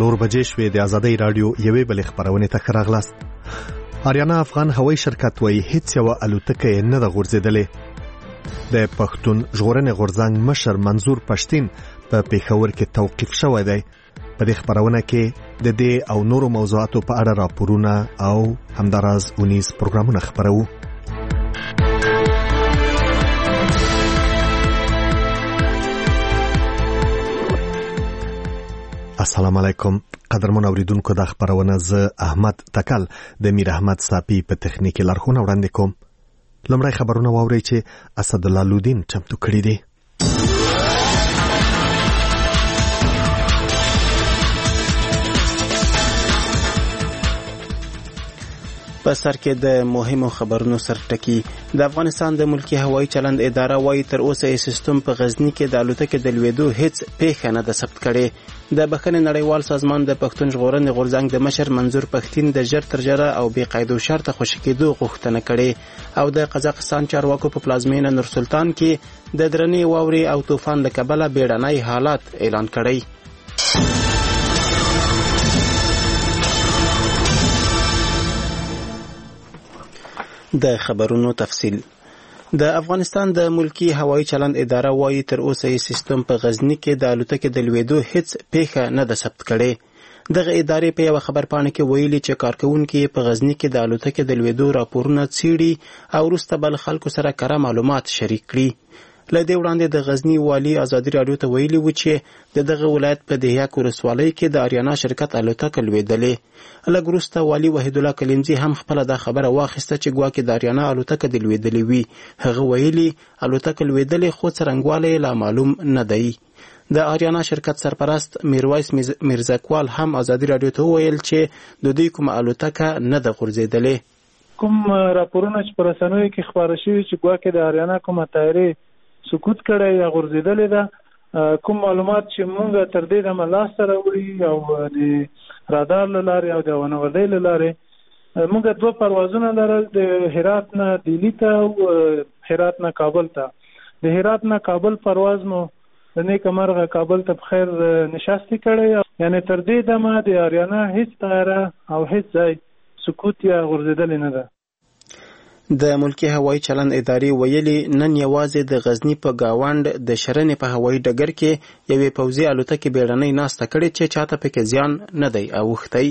څلور بجې شوې د آزادۍ رادیو یوې بلې خبرونې ته ښه راغلاست. آریانا افغان هوایي شرکت وایي هیڅ یوه الوتکه یې نه ده غورځېدلې. د پښتون ژغورنې غورځنګ مشر منظور پښتین په پېښور کې توقیف شوی دی. په دې خبرونه کې د دې او نورو موضوعاتو په اړه راپورونه او همداراز اونیز پروګرامونه خبرو. السلام علیکم قدرمن اوریدونکو، د خبرونه ز احمد تکل د میر احمد صافی په تخنیکی لارښوونه وړاندې کوم. لومړی خبرونه واورئ چې اسد الله لودین چمتو کړی دی. په سر کې د مهمو خبرونو سرټکی. د افغانستان د ملکی هوایي چلند اداره وايي تر اوسه یې سیستم په غزنی کې د الوتکې د لوېدو هیڅ پیښه نه ده ثبت کړې. د بخښنې نړیوال سازمان د پښتون ژغورنې غورځنګ د مشر منظور پښتین د ژر تر ژره او بې قید و شرطه خوشي کېدو غوښتنه کړې او د قزاقستان چارواکو په پلازمینه نورسلطان کې د درنې واورې او طوفان له کبله بیړنی حالات اعلان کړی. د خبرونو تفصیل. د افغانستان د ملکی هوایي چلند اداره وايي تر اوسه یې سیستم په غزنی کې د الوتکې د لوېدو هیڅ پیښه نه ده ثبت کړې. دغه ادارې په یو خبرپاڼه کې ویلي چې کارکونکي په غزنی کې د الوتکې د لوېدو راپورونه څېړي او وروسته بل خلکو سره کره معلومات شریک کړي. له دې وړاندې د غزنی والی ازادي رادیو ته ویلي و چې دغه ولایت په دهیاک ولسوالۍ کې د آریانا شرکت الوتکه لوېدلې. لږ وروسته والی وحید الله کلمزي هم خپله دا خبره واخیسته چې ګواکې د آریانا الوتکه د لوېدلې وي. هغه ویلي الوتکه لوېدلې خو څرنګوالی لا معلوم نه دی. د آریانا شرکت سرپرست میرویس میرزکوال هم ازادي رادیو ته وویل چې د دوی کومه الوتکه نه ده غورځېدلې. کوم راپورونه چې په رسنیو کې خپاره شوي چې ګواکې د آریانا کومه طیارې سقوط کړی یا غورځېدلې ده، کوم معلومات چې مونږ تر دې دمه لاسته راوړي او د رادار له لارې او د ونوردۍ له لارې مونږ 2 پروازونه لرل، د هرات نه دیلی ته او هرات نه کابل ته. د هرات نه کابل پرواز مو د نیکه مرغه کابل ته بخیر نشستی کړی، یعنی تر دې دمه د آریانا هیڅ طیاره او هیڅ ځای سقوط یا غورځېدلې نه ده. د ملکی هوایي چلند ادارې ویلي نن یوازې د غزنی په گاوند د شرنې په هوایي ډګر کې یوې پوځي الوتکې بیړنۍ ناسته کړې چې چاته پکې زیان نه دی اوښتی.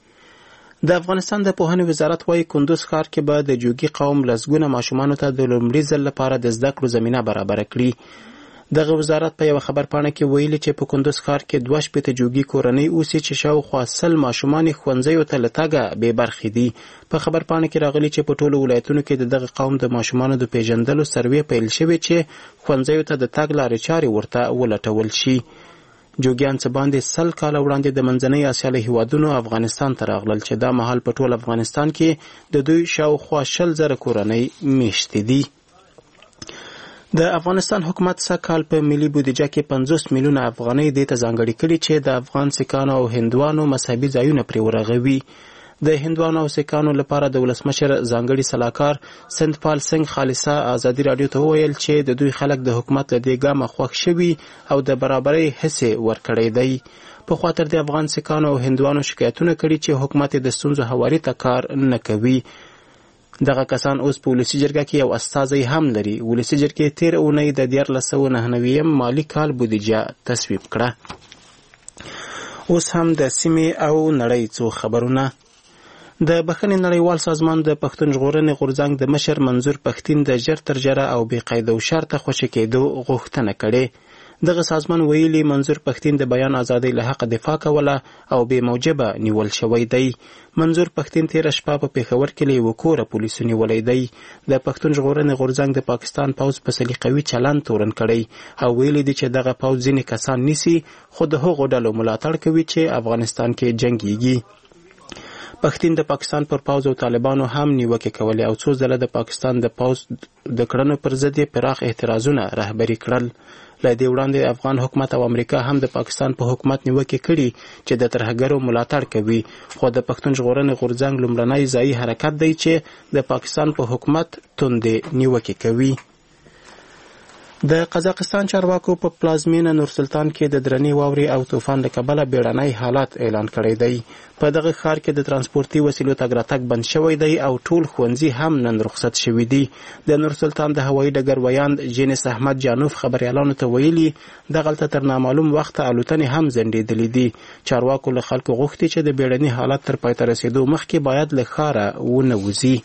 د افغانستان د پوهنې وزارت وايي کندوز ښار کې به د جوګي قوم لسګونه ماشومانو ته د لومړي ځل لپاره د زده کړو زمینه برابره کړي. دغه وزارت په یو خبرپاڼه کې ویلي چې په کندوز ښار کې 2 جوګي کورنۍ اوسي چې شاوخوا 100 ماشومان ښوونځیو ته له تګه بې برخې دي. په خبرپاڼه کې راغلي چې په ټولو ولایتونو کې دغه قوم د ماشومانو د پیژندلو سروې پیل شوی چې ښوونځیو ته د تګ لارې چارې ورته ولټول شي. جوګیان څه باندې 100 کاله وړاندې د منځنۍ اسیا له هیوادونو افغانستان ته راغلل چې دا مهال په ټول افغانستان کې د دوی شاوخوا 20,000 کورنۍ میشتې دي. د افغانستان حکومت سږکال په ملي بودیجه کې 50 میلیونه افغانۍ دې ته ځانګړي کړي چې د افغان سیکانو او هندوانو مذهبي ځایونه پرې ورغوي. د هندوانو او سیکانو لپاره د ولسمشر ځانګړي سلاکار سندپال سنگ خالصه ازادي رادیو ته وویل چې د دوی خلک د حکومت له دې ګامه خوښ شوي او د برابرۍ حصې ورکړی دی. په خوا تر د افغان سیکانو او هندوانو شکایتونه کړي چې حکومت د ستونزو هواري ته کار نه کوي. دغه کسان اوس په ولسي جرګه کې یو استازی هم لري. ولسي جرګې تیر اونۍ د 1999 مالی کال بودیجه تصویب کړه. اوس هم د سیمې او نړۍ څو خبرونه. د بخښنې نړیوال سازمان د پښتون ژغورنې غورځنګ د مشر منظور پښتین د ژر تر ژره او بې قید و شرطه خوشي کېدو غوښتنه کړې. دغه سازمان ویلي منظور پښتین د بیان ازادۍ له حق دفاع کوله او بې موجبه نیول شوی دی. منظور پښتین تیره شپه په پېښور کې له یوه کوره پولیسو نیولی دی. د پښتون ژغورنې غورځنګ د پاکستان پوځ په سلیقوي چلند تورن کړی او ویلي دي چې دغه پوځ ځینې کسان نیسي خو د هغو ډلو ملاتړ کوي چې افغانستان کې جنګیږي. پښتین د پاکستان پر پوځ او طالبانو هم نیوکې کولې او څو ځله د پاکستان د پوځ د کړنو پر ضد پراخ اعتراضونه رهبري کړل. له دې وړاندې افغان حکومت او امریکا هم د پاکستان په حکومت نیوکې کړي چې د ترهګرو ملاتړ کوي، خو د پښتون ژغورنې غورځنګ لومړنی ځایي حرکت دی چې د پاکستان په حکومت توندې نیوکې کوي. د قزاقستان چارواکو په پلازمینه نورسلطان کې د درنې واورې او طوفان له کبله بیړنی حالت اعلان کړی دی. په دغه ښار کې د ترانسپورتي وسیلو تګ راتګ بند شوی دی او ټول ښوونځي هم نن رخصت شوي دي. د نورسلطان د هوایي ډګر ویاند جینس احمد جانوف خبریالانو ته ویلي دغلته تر نامعلوم وخته الوتنې هم ځنډېدلې دي. چارواکو له خلکو غوښتي چې د بیړني حالت تر پای ته رسېدو مخکې باید له ښاره ونه وځي.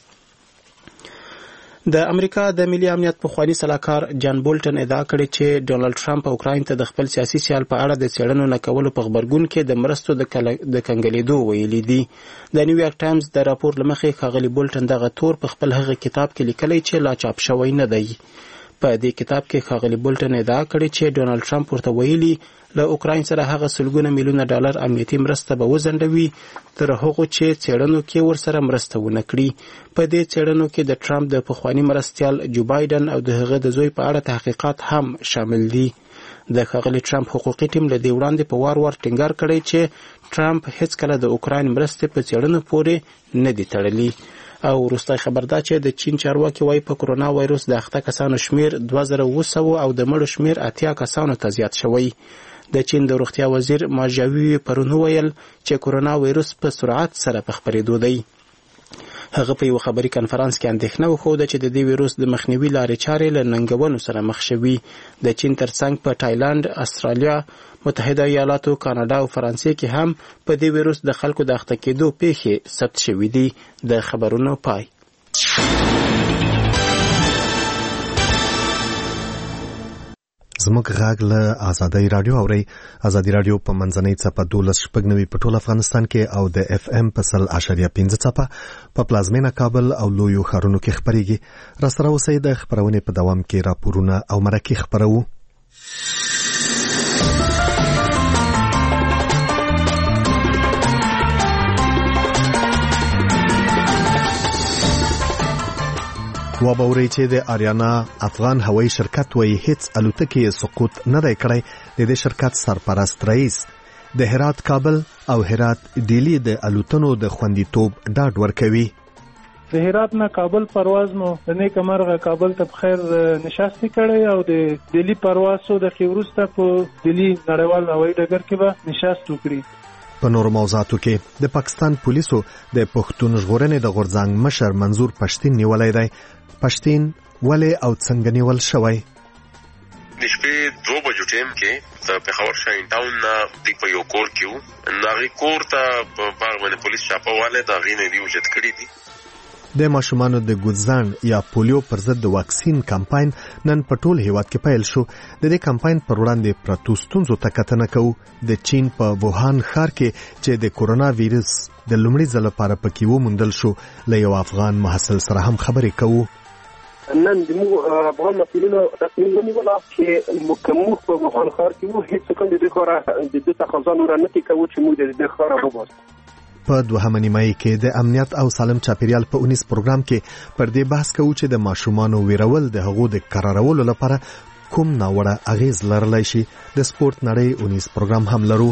د امریکا د ملي امنیت پخوانی سلاکار جان بولټن ادعا کړې چې ډونالډ ټرمپ اوکراین ته د خپل سیاسي سیال په اړه د څېړنو نه کولو په غبرګون کې د مرستو د کنګلېدو ویلي دي. د نیویارک ټایمز د راپور له مخې ښاغلي بولټن دغه تور په خپل هغه کتاب کې لیکلی چې لا چاپ شوی نه دی. په دې کتاب کې ښاغلي بولټن ادعا کړې چې ډونالډ ټرمپ ورته ویلي له اوکراین سره هغه سلګونه میلیونه ډالر امنیتي مرسته به وځنډوي تر هغو چې څېړنو کې ورسره مرسته ونه کړي. په دې څېړنو کې د ټرمپ د پخواني مرستیال جو بایدن او د هغه د زوی په اړه تحقیقات هم شامل دي. د ښاغلي ټرمپ حقوقي ټیم له دې وړاندې په وار وار ټینګار کړی چې ټرمپ هیڅکله د اوکراین مرستې په څېړنو پورې نه دي تړلي. او وروستی خبر دا چې د چین چارواکي وایي په کرونا وایروس د اخته کسانو شمیر 2700 او د مړو شمیر 80 کسانو ته زیات شوی. د چین د روغتیا وزیر ما ژاوي پرون ویل چې کرونا وایروس په سرعت سره په خپرېدو دی. هغه په یو خبري کنفرانس کې اندېښنه وښوده چې د دې ویروس د مخنیوي لارې چارې له ننګونو سره مخ شوي. د چین ترڅنګ په تایلند، استرالیا، متحده ایالاتو، کاناډا او فرانسې کې هم په دې ویروس د خلکو د اخته کېدو پیښې ثبت شوي دي. د خبرونو پای. زموږ غږ له ازادۍ رادیو اورئ. ازادۍ رادیو په منځنۍ څپه 12.9 په ټول افغانستان کې او د اف ام په 100.5 څپه په پلازمینه کابل او لویو ښارونو کې خپرېږي. راسره اوسئ. د خپرونې په دوام کې راپورونه او مرکې خپرو. وابوري چې د آریانا افغان هوایي شرکت وایي هیڅ الوتکې سقوط نه دی کړی. د دې شرکت سرپرست رئیس د هرات کابل او هرات ډیلی د الوتنو د خوندیتوب ډاډ ورکوي. د هرات نه کابل پرواز مو د نیک مرغه کابل ته بخیر نشاسته کړی او د ډیلی پرواز د خیورسته په ډیلی نړیوال هوایي ډګر کې به نشاست وکړي. په نورو موضوعاتو کې د پاکستان پولیسو د پښتون ژغورنې د غورځنګ مشر منظور پښتين نیولای دی. پښتين ولې او څنګه نیول شوی؟ د شپې 2 بجو ټیم کې د پېښور شاین ټاون نه د یو کور کې ناغي کور ته په باغ باندې پولیس چاپواله دا غینې دی وجد کړی دي. د ماشومانو د ګوزان یا پولیو پر ضد د واکسین کمپاین نن په ټول هیواد کې پیل شو. د دې کمپاین پر وړاندې پرتو ستونزو ته کتنه کوو. د چین په ووهان ښار کې چې د کورونا وایرس د لومړي ځل لپاره پکې وموندل شو له یو افغان محصل سره هم خبرې کوو. نن د افغان مسؤلینو تصمیم ونیول چې موږ په ووهان ښار کې وو هیڅ کوم د ښار د دې تقاضا نور نه کوي چې موږ د دې ښار وباسو. په دوهمه نیمایي کې د امنیت او سالم چاپیریال په 19 پروګرام کې پر دې بحث کوو چې د ماشومانو ویرول د هغو د قرارولو لپاره کوم ناوړه اغیز لرلی شي. د سپورت نړۍ 19 پروګرام هم لرو.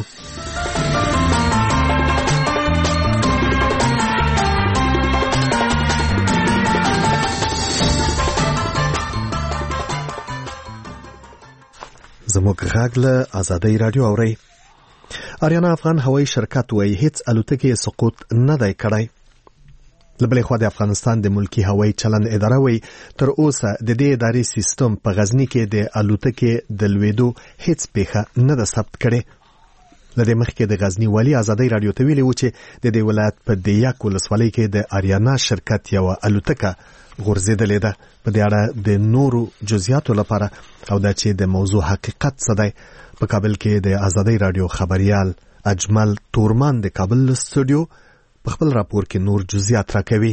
زموږ غږ له ازادۍ رادیو اورئ. آریانا افغان هوایي شرکت وایي هیڅ الوتکې سقوط نه دی کړی. له بلې خوا د افغانستان د ملکی هوایي چلند اداره وایي تر اوسه د دې ادارې سیستم په غزني کې د الوتکې د لوېدو هیڅ پیښه نه ده ثبت کړې. له دې مخکې د غزني والي ازادۍ رادیو ته ویلي و چې د دې ولایت په دیاک ولسوالۍ کې د آریانا شرکت یوه الوتکه غورځېدلې ده. په دې اړه د نورو جزئیاتو لپاره او دا چې د موضوع حقیقت څه دی په کابل کې د ازادۍ رادیو خبريال اجمل تورمان د کابل استودیو په خپل راپور کې نور جزئیات راکوي.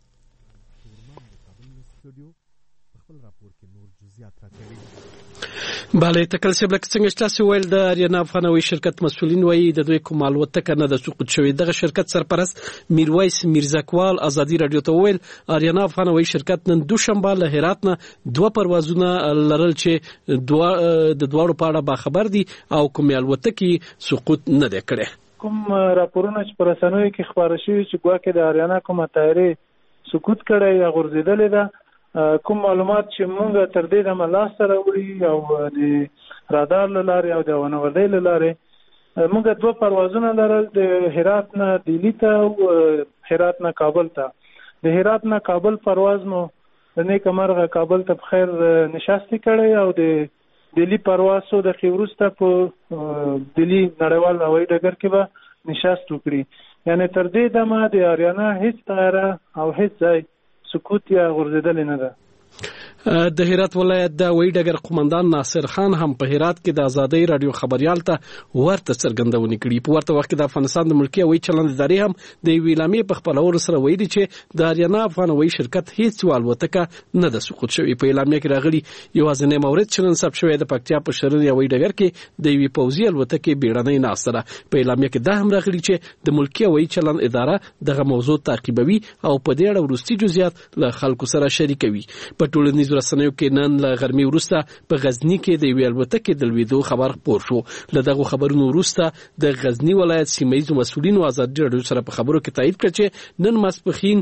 بله تکل سبلک څنګه تاسو ویل د آریانا افغان هوایي شرکت مسؤلین وایي د دوی کوم الوتکه نه د سقوط شوې. دغه شرکت سرپرست میرویس میرزاکوال ازادي رادیو ته ویل آریانا افغان هوایي شرکت نن دوشنبه له هرات نه 2 پروازونه لرل چې د دواړو په اړه با خبر دي او کوم الوتکه سقوط نه ده کړې. کوم راپورونه چې پر رسنیو کې خبره شوی چې ګواکې د آریانا کومه طیارې سقوط کړی یا غورځېدلې ده کوم معلومات چې مونږ تر دې دمه لاسته راوړي او د رادار له لارې او د ونوردۍ له لارې مونږ 2 پروازونه لرل، د هرات نه دهلي ته او هرات نه کابل ته. د هرات نه کابل پرواز مو د نیکه مرغه کابل ته بخیر نشاستی کړی او د دهلي پرواز څو دقیقې وروسته په دهلي نړیوال هوایي ډګر کې به نشاست وکړي. یعنی تر دې دمه د آریانا هیڅ طیاره او هیڅ ځای سقوط یا غورځېدل نه ده. د هرات ولایت د هوایي ډګر قومندان ناصر خان هم په هرات کې د ازادۍ رادیو خبريال ته ورته څرګندونې کړې. په ورته وخت کې د افغانستان د ملکي هوایي چلند ادارې هم د ویلامې په خپلولو سره ویلي چې د آریانا افغان هوایي شرکت هیڅ الوتکه نه ده سقوط شوې. په اعلامیه کې راغلي یوازینی مورد چې نن ثبت شوی د پکتیا په شرنی هوایي ډګر کې د یوې پوځي الوتکې بیړنۍ ناسته ده. په اعلامیه کې دا هم راغلي چې د ملکي هوایي چلند اداره دغه موضوع تعقیبوي او په دې اړه وروستي جزئیات له خلکو سره شریکوي. په ټولنیزو رسنیو کې نن له غرمې وروسته په غزنی کې د یوې الوتکې د لوېدو خبر خپور شو. له دغه خبرونو وروسته د غزنی ولایت سیمه‌یزو مسؤلینو ازادي رادیو سره په خبرو کې تایید کړ چې نن ماسپښین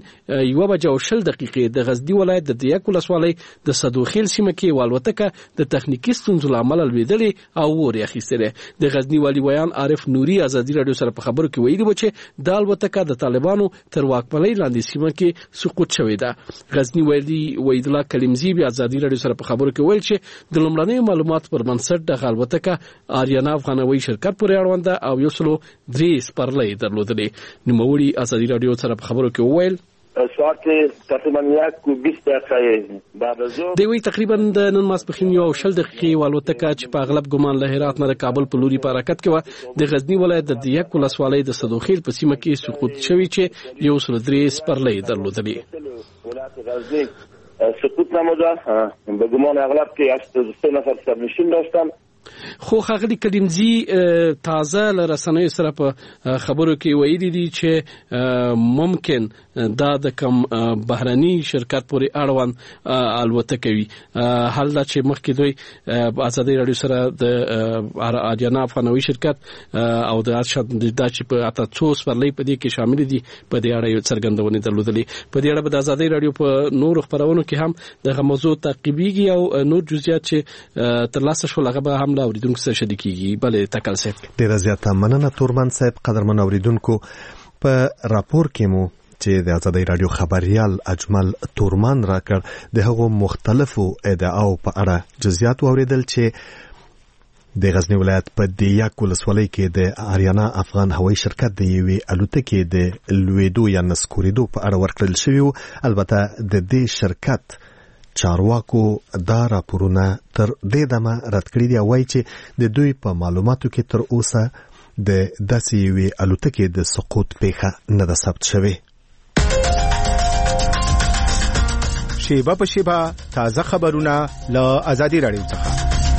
1:20 د غزنی ولایت د دیاک ولسوالۍ د صدوخیل سیمه کې الوتکه د تخنیکی ستونزو له امله لوېدلې او ورې اخیستلې. د غزنی والی ویان عارف نوري ازادي رادیو سره په خبرو کې ویلي و چې د الوتکه د طالبانو تر واکمنۍ لاندې سیمه کې سقوط شوې ده. غزنی والی وحید الله کلیمزی بیا ازادي رادیو سره په خبرو کې ویل چې د لومړنیو معلوماتو پر بنسټ د الوتکه آریانا افغان هوایي شرکت پورې اړوند او 103 سپرلۍ درلودلې. نوموړي ازادي رادیو سره په خبرو کې ویل ساعت تقریبا 1:20 دقیقې بعد از ظهر دوی تقریبا د نن ماسپښین 1:20 دقیقې الوتکه چې په اغلب ګمان له هرات نه د کابل په لوري په حرکت کې و د غزنی ولایت د دیاک ولسوالۍ د صدوخیل په سیمه کې سقوط شوی چې 103 سپرلۍ درلودلې. ولایت غزنی سقوط نموده. به گمان اغلب که 83 نفر سرنشین داشتن. خو خغلی کلیمزی تازه لرسنوي سره په خبرو کې ویلي دي چې ممکن دا د کم بهرني شرکت پورې اړوند الوتکه وي. حال دا چې مخکې دوی ازادي رادیو سره د آریانا افغان هوایي شرکت او د چې په اته څو سپرلۍ په دې کې شامل دي په دې اړه یو څرګندونه درلودلې. په دې اړه د ازادي رادیو په نور خبرونو کې هم دغه موضوع تعقیبيږي او نور جزئیات چې ترلاسه شول هغه به هم لا اوریدونکو سره شریکيږي. بلې تکل صاحب ډیر زیاته مننه تورمن صاحب. قدرمن اوریدونکو په راپور کې مو چې د ازادي رادیو خبريال اجمل تورمان راکړ د هغو مختلفو ادعاو په اړه جزئیات اوریدل چې د غزنی ولایت په دیاک ولسوالۍ کې د آریانا افغان هوایي شرکت د یوې الوتکې د لوېدو یا نسکورېدو په اړه ورکړل شوی. البته د دې شرکت چارواکو دا راپورونه تر دې دمه رد کړي دي او وایي چې د دوی په معلوماتو کې تر اوسه د داسې یوې الوتکې د سقوط پیښه نه ده ثبت شوې. شیبه په شیبه تازه خبرونه له ازادي رادیو څخه.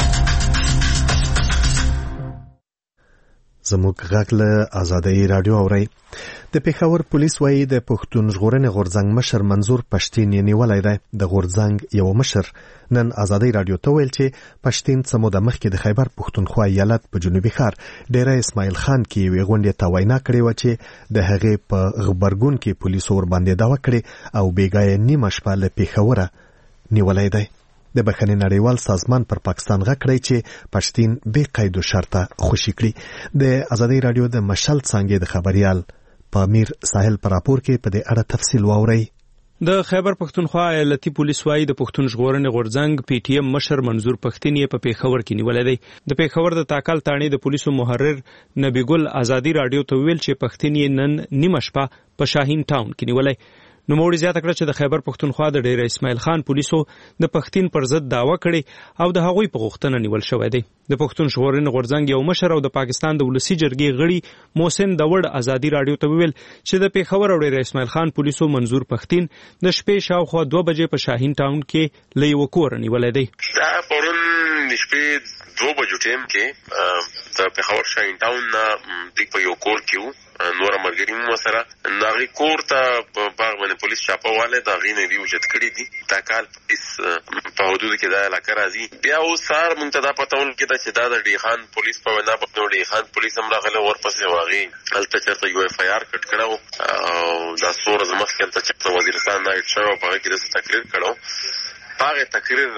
زموږ غږ له ازادي رادیو اورئ. د پېښور پولیس وایي د پښتون ژغورنې غورځنګ مشر منظور پښتین یې نیولی دی. د غورځنګ یو مشر نن ازادي رادیو ته ویل چې پښتین څه موده مخکې د خیبر پښتونخوا ایالت په جنوبي ښار ډیره اسماعیل خان کې یوې غونډې ته وینا کړې وه چې د هغې په غبرګون کې پولیسو ورباندې دعوه کړې او بېګا یې نیمه شپه له پېښوره نیولی دی. د بخښنې نړیوال سازمان پر پاکستان غږ کړی چې پښتین بې قید و شرطه خوشي کړي. د ازادي رادیو د مشل څانګې د خبريال پامیر ساحل پر راپور کې په دې اړه تفصیل واورئ. د خیبر پښتونخوا ایالتي پولیس وايي د پښتون ژغورنې غورځنګ پی ټی ایم مشر منظور پښتین یې په پېښور کې نیولې دی. د پېښور د تاکال تاڼې د پولیسو محرر نبی ګل ازادي رادیو ته ویل چې پښتین یې نن نیمه شپه په شاهین ټاون کې نیولې. نو موږ زیاته کړ چې د خیبر پښتونخوا د ډیر اسماعیل خان پولیسو د پښتین پر ضد دعوه کړې او د هغوی په غوښتنه نیول شوی دی. د پښتون ژغورنې غورځنګ یو مشر او د پاکستان د ولسی جرګې غړي محسن داوړ ازادي رادیو ته ویل چې د پېښور او ډیر اسماعیل خان پولیسو منظور پښتین د شپې شاوخوا 2 بجې په شاهین ټاون کې له یو کور نیولې دی. دا پرون د شپې 2 بجو ټیم کې د پېښور شاهین ټاون د په یو کور کې نور مرګري مو سره ناغي کور ته په باغ باندې پولیس چاپواله دا غینې دی وجد کړی دي. تاکال پولیس په حدود کې دا علاقه راځي. بیا وسار مونږ ته دا پتاول کې چې دا د ډی خان پولیس په وینا په ډی خان پولیس هم راغله ورپسې واغی هلته چرته یو اف آی آر کټ کړو او دا سور زمخ کې ته چې وزیرستان نایټ شو په کې د تقریر کړو هغه تقریر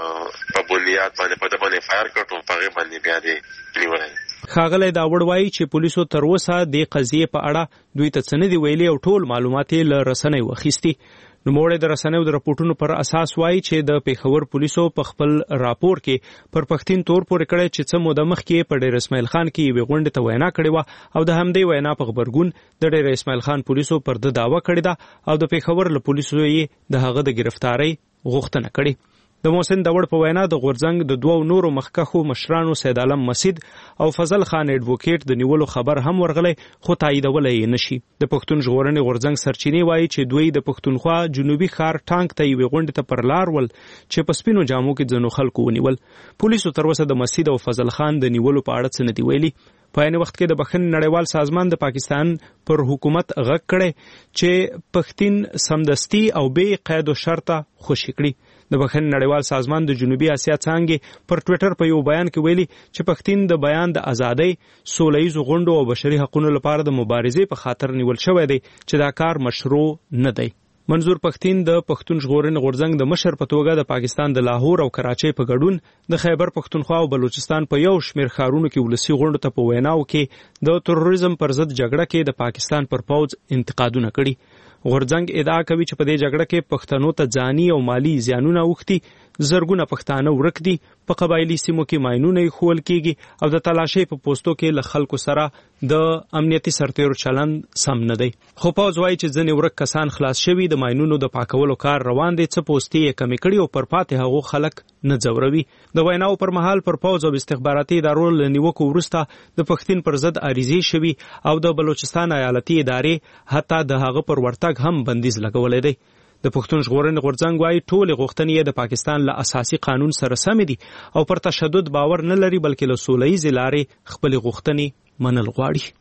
په بنیاد باندې په دبانې فایر کړو په هغه باندې بیا دې نیولای. ښاغلی داوړ وایي چې پولیسو تر اوسه د قضیې په اړه دوی ته څه نه دي ویلي او ټول معلومات یې له رسنیو اخیستي. نوموړی د رسنیو د راپورټونو پر اساس وایي چې د پیښور پولیسو په خپل راپور کې پر پښتین تور پورې کړی چې څه موده مخکې په ډیر اسماعیل خان کې یوې غونډې ته وینا کړې وه او د همدې وینا په غبرګون د ډیر اسماعیل خان پولیسو پر ده دعوه کړې ده او د پیښور له پولیسو یې د هغه د گرفتارۍ غوښتنه کړې. د محسن داوړ په وینا د غورځنګ د دوو نورو مخکښو مشرانو سید عالم مسید او فضل خان اډوکیټ د نیولو خبر هم ورغلی خو تاییدولی یې نشي. د پښتون ژغورنې غورځنګ سرچینې وایي چې دوی د پښتونخوا جنوبي ښار ټانک ته یوې غونډې ته پر لار ول چې په سپینو جامو کې ځینو خلکو ونیول. پولیسو تر اوسه د مسید او فضل خان د نیولو په اړه څه نه دي ویلي. په عین وخت کې د بخښنې نړیوال سازمان د پاکستان پر حکومت غږ کړی چې پښتین سمدستي او بې قید و شرطه خوشي کړي. د بخښنې نړیوال سازمان د جنوبي اسیا څانګې پر ټویټر په یو بیان کې ویلي چې پښتین د بیان د ازادۍ، سوله ییزو غونډو او بشري حقوقو لپاره د مبارزې په خاطر نیول شوی دی چې دا کار مشروع نه دی. منظور پښتین د پښتون ژغورنې غورځنګ د مشر په توګه د پاکستان د لاهور او کراچۍ په ګډون د خیبر پښتونخوا او بلوچستان په یو شمېر ښارونو کې ولسي غونډو ته په ویناو کې د تروریزم پر ضد جګړه کې د پاکستان پر پوځ انتقادونه کړي. غورځنګ ادعا کوي چې په دې جګړه کې پښتنو ته ځاني او مالی زیانونه اوښتي، زرګونه پښتانه ورک دي، په قبایلي سیمو کې ماینونه ایښول کیږي او د تلاشۍ په پوستو کې له خلکو سره د امنیتي سرتیرو چلند سم نه دی. خو پوځ وایي چې ځینې ورک کسان خلاص شوي، د ماینونو د پاکولو کار روان دی، څه پوستې یې کمې کړي او پر پاتې هغو خلک نه ځوروي. د ویناو پر مهال پر پوځ او استخباراتي ادارو له نیوکو وروسته د پښتین پر ضد عریضې شوي او د بلوچستان ایالتي ادارې حتی د هغه پر ورتګ هم بندیز لګولی دی. د پښتون ژغورنې غورځنګ وایي ټولې غوښتنې یې د پاکستان له اساسي قانون سره سمې دي او پر تشدد باور نه لري بلکې له سوله ییزې لارې خپلې غوښتنې منل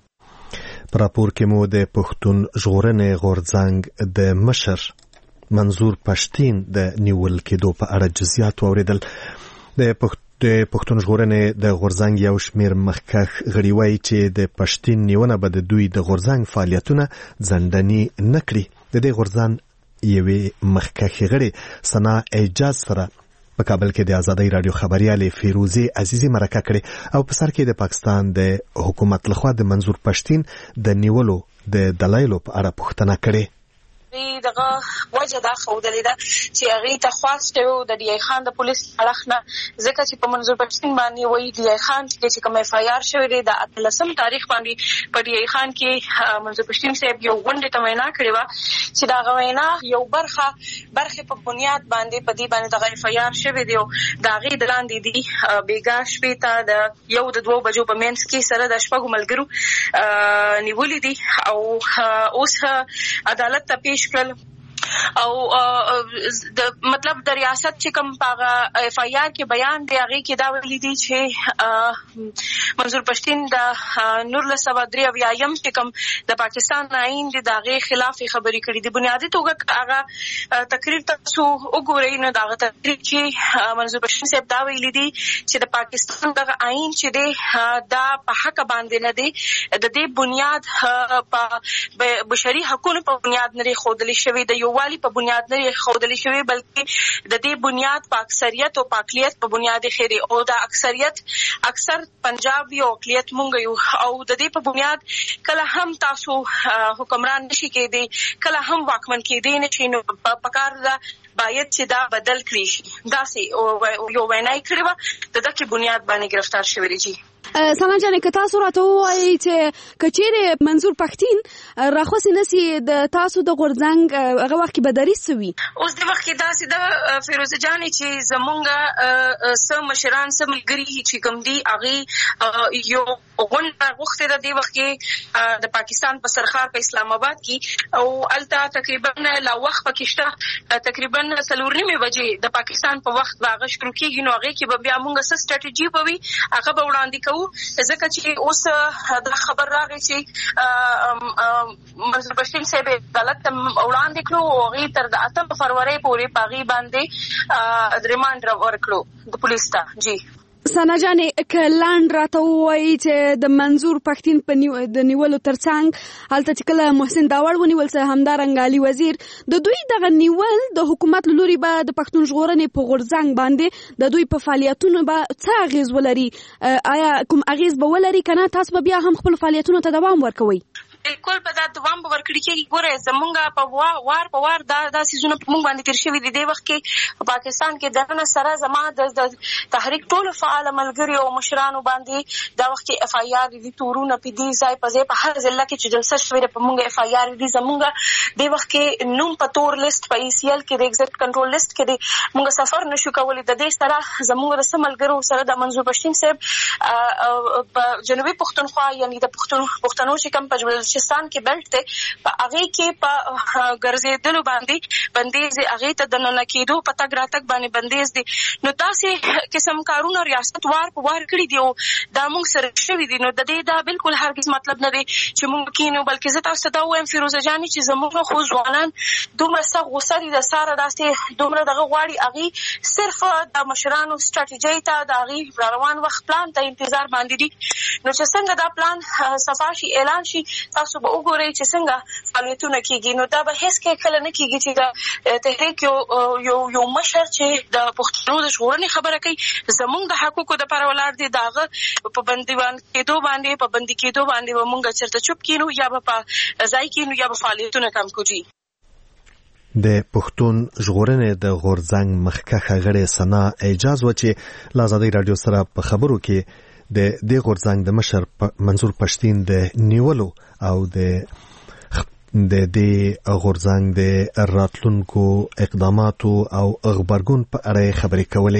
غواړي. په راپور کې مو د پښتون ژغورنې غورځنګ د مشر منظور پښتین د نیول کېدو په اړه جزئیات واوریدل. د پښتون ژغورنې د غورځنګ یو شمېر مخکښ غړي وایي چې د پښتین نیونه به د دوی د غورځنګ فعالیتونه ځنډني نه کړي. د دې غورځنګ یوې مخکښې غړي ثنا اعجاز سره په کابل کې د ازادۍ راډیو خبريالې فیروزي عزیزي مرکه کړې او په سر کې د پاکستان د حکومت لخوا د منظور پښتین د نیولو د دلایلو په اړه پوښتنه کړې. دغه وجه دا ښودلې ده چې هغې ته خواست کوي د ډي ای خان د پولیس اړخ نه، ځکه چې په منظور پښتین باندې وایي ډي ای خان چې کوم اف آی آر شوی دی د 18 تاریخ باندې په ډي ای خان کې منظور پښتین صاحب یو غونډې ته وینا کړې وه چې د هغه وینا یو برخې په بنیاد باندې په دې باندې دغه اف آی آر شوی دی او د هغې د لاندې دي بېګا شپې ته د 1-2 بجو په منځ کې سره د شپږو ملګرو نیولي دي او اوس عدالت ته پیش کړل او د مطلب د ریاست چې کوم پاغه اف آی آر کې بیان دی هغه کې دا ویلي دي چې منظور پښتین د 1993 چې کوم د پاکستان آئین دی دغه خلاف خبرې کړې دي. بنیادی توګه هغه تقریر تاسو وګورئ نو دغه تقریر چې منظور پښتین صاحب دا ویلي دي چې د پاکستان دغه آئین چې دی دا په حق باندې نه دی، د دې بنیاد په بشري حقوقو په بنیاد نه خودلی شوی د والی په بنیاد نه خودلی شوی بلکې د دې بنیاد په اکثریت او اقلیت په بنیاد خېری او د اکثریت اکثر پنجابي او اقلیت مونږ یو او د دې په بنیاد کله هم تاسو حکمران نشي کېدی کله هم واکمن کېدی نشي نو په کار دا باید چې دا بدل کړي شي. داسې یو وینا یې کړې وه د دغه بنیاد باندې گرفتار شوی دی. سلام جانې که تاسو راته ووایئ چې که چیرې منظور پښتین راخوسې نسي د تاسو د غورځنګ هغه وخت کې به دریځ څه وي؟ اوس د وخت کې داسې ده فیروزه جانې چې زمونږ څه مشران څه ملګري چې کوم دي هغې یو غونډه غوښتې ده دې وخت کې د پاکستان په سرخار په اسلام آباد کې او هلته تقریبا لا وخت پکې شته تقریبا 4:30 بجې د پاکستان په وخت به هغه شروع کېږي نو هغې کې به بیا مونږ څه سټراټیجي به وي هغه به وړاندې کوو ځکه چې اوس دا خبر راغی چې منظور پښتین صاحب عدالت ته وړاندې کړو او هغې تر د 8 فروری پورې په هغې باندې ریمانډ ورکړو د پولیس ته. جی سنا جانې کلاند راته وایي چې د منظور پښتين په د نیولو ترڅنګ هلته چې کله محسن داوړ ونیول سه همدارنګ علي وزیر د دوی دغه نیول د حکومت لوري به د پښتون ژغورنې په غورځنګ باندې د دوی په فعالیتونو به څه اغیز ولري آیا کوم اغیز به ولري کنه تاسو به بیا هم خپل فعالیتونو ته دوام ورکوي بالکل په دا دوام به ورکړي کېږي ګوره زمونږ په وار په وار دا سیزونه په موږ باندې تیر شوي دي دې وخت کې په پاکستان کې دغه سره زما د تحریک ټولو فعال ملګري او مشرانو باندې دا وخت کې اف آی آر دي تورونه په دې ځای په ځای په هر ضلع کې چې جلسه شوې ده په موږ اف آی آر دي زمونږ دې وخت کې نوم په تور لیست په ای سی ال کې د ایگزیکټ کنټرول لیست کې دي موږ سفر نشو کولی د دې سره زمونږ د ملګرو سره د منظور پښتين صاحب په جنوبي پښتونخوا یعنی د پښتنو چې کم په بلوچستان کې بلټ ته په هغه کې په ګرځېدلو باندې بندیز هغه ته د نه کېدو په تګ راتګ باندې بندیز دي نو تاسې قسم کارونه ریاست وار په وار کړی دی او دا موږ سره شوي دي نو د دې دا بالکل هرگز مطلب نه دی چې موږ کینو بلکې زه تاسو ته دا وایم فیروزه جانې چې زموږ خو ځوانان دومره سخت غوسه دي د ساره داسې دومره دغه غواړي هغه صرف د مشرانو سټراټیجي ته د هغه روان وخت پلان ته انتظار باندې دي نو چې څنګه دا پلان صفا شي اعلان شي تاسو به وګورئ چې څنګه فعالیتونه کیږي نو دا به هیڅ کله نه کیږي چې دا تحریک یو مشر چې د پښتنو د ژغورنې خبره کوي زموږ د حقوقو د پر ولاړ دي داغه په بندیوان کېدو باندې په بندي کېدو باندې به موږ چرته چوپ کینو یا به په ځای کینو یا به فعالیتونه کم کوجی د پښتون ژغورنې د غورځنګ مخکښه غړې سنا اجازه و چې لازادي رادیو سره په خبرو کې د دې غورځنګ د مشر منظور پښتين د نیولو او د دې غورځنګ د راتلونکو اقداماتو او خبرګون په اړه خبرې کولې.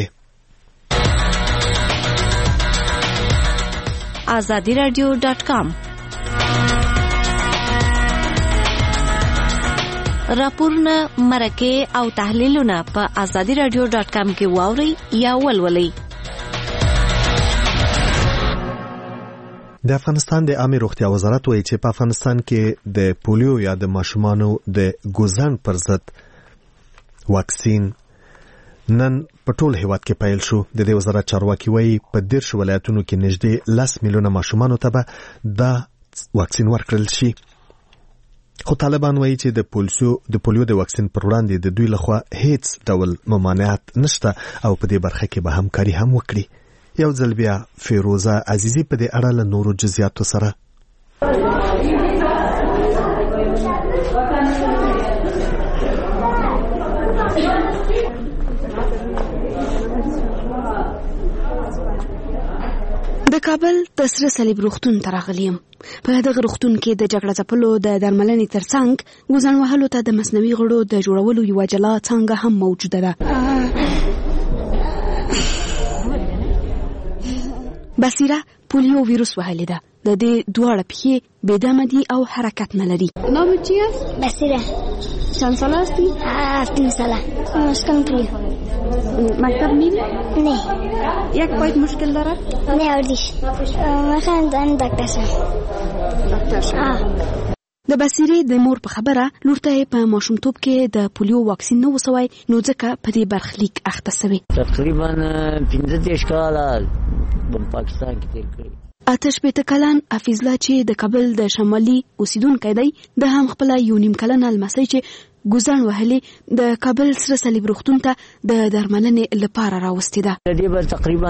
azadiradio.com راپورونه مرکه او تحلیلونه په azadiradio.com کې واوري یا ولولئ. د افغانستان د عامه روغتیا وزارت وایي چې په افغانستان کې د پولیو یا د ماشومانو د ګوزن پر ضد واکسین نن په ټول هیواد کې پیل شو. د دې وزارت چارواکي وایي په 10 ولایتونو کې نږدې 10 میلیونه ماشومانو ته به دا واکسین ورکړل شي. خو طالبان وایي چې د پولیو د واکسین پر وړاندې د دوی لخوا هیڅ ډول ممانعت نشته او په دې برخه کې به همکاري هم وکړي. یو ځل بیا فیروزه عزیزی په دې اړه له نورو جزئیاتو سره. د کابل د سره صلیب روغتون ته راغلیم. په دغه روغتون کې د جګړه ځپلو د درملنې ترڅنګ ګوزن وهلو ته د مصنوعي غړو د جوړولو یوه جلا څانګه هم موجوده ده. بصیره پولیو ویروس وهلی ده. د دې دواړه پښې بېدمه دي او حرکت نه لري. نام چی است؟ بصیره. چند ساله هستی؟ 7 ساله. مشکل پولیو. مکتب میری؟ نه. یک پایت مشکل دارد؟ نه اردیش. میخوام دکتر شم. دکتر شم. د بصیرې د مور په خبره لور ته په ماشومتوب کې د پولیو واکسین نه وسوي نو ځکه په دې برخلیک اخته شوی. تقریبا 15 کاله په پاکستان کې تیر کړی. آتش بیت کلان حفیظ الله چې د کابل د شمالي اوسیدونکی دی د هم خپل یو نیم کلن لمسی چې ګوزن وهلې د کابل سره صلیب روغتون ته د درملنې لپاره راوستي ده. د دې بل تقریبا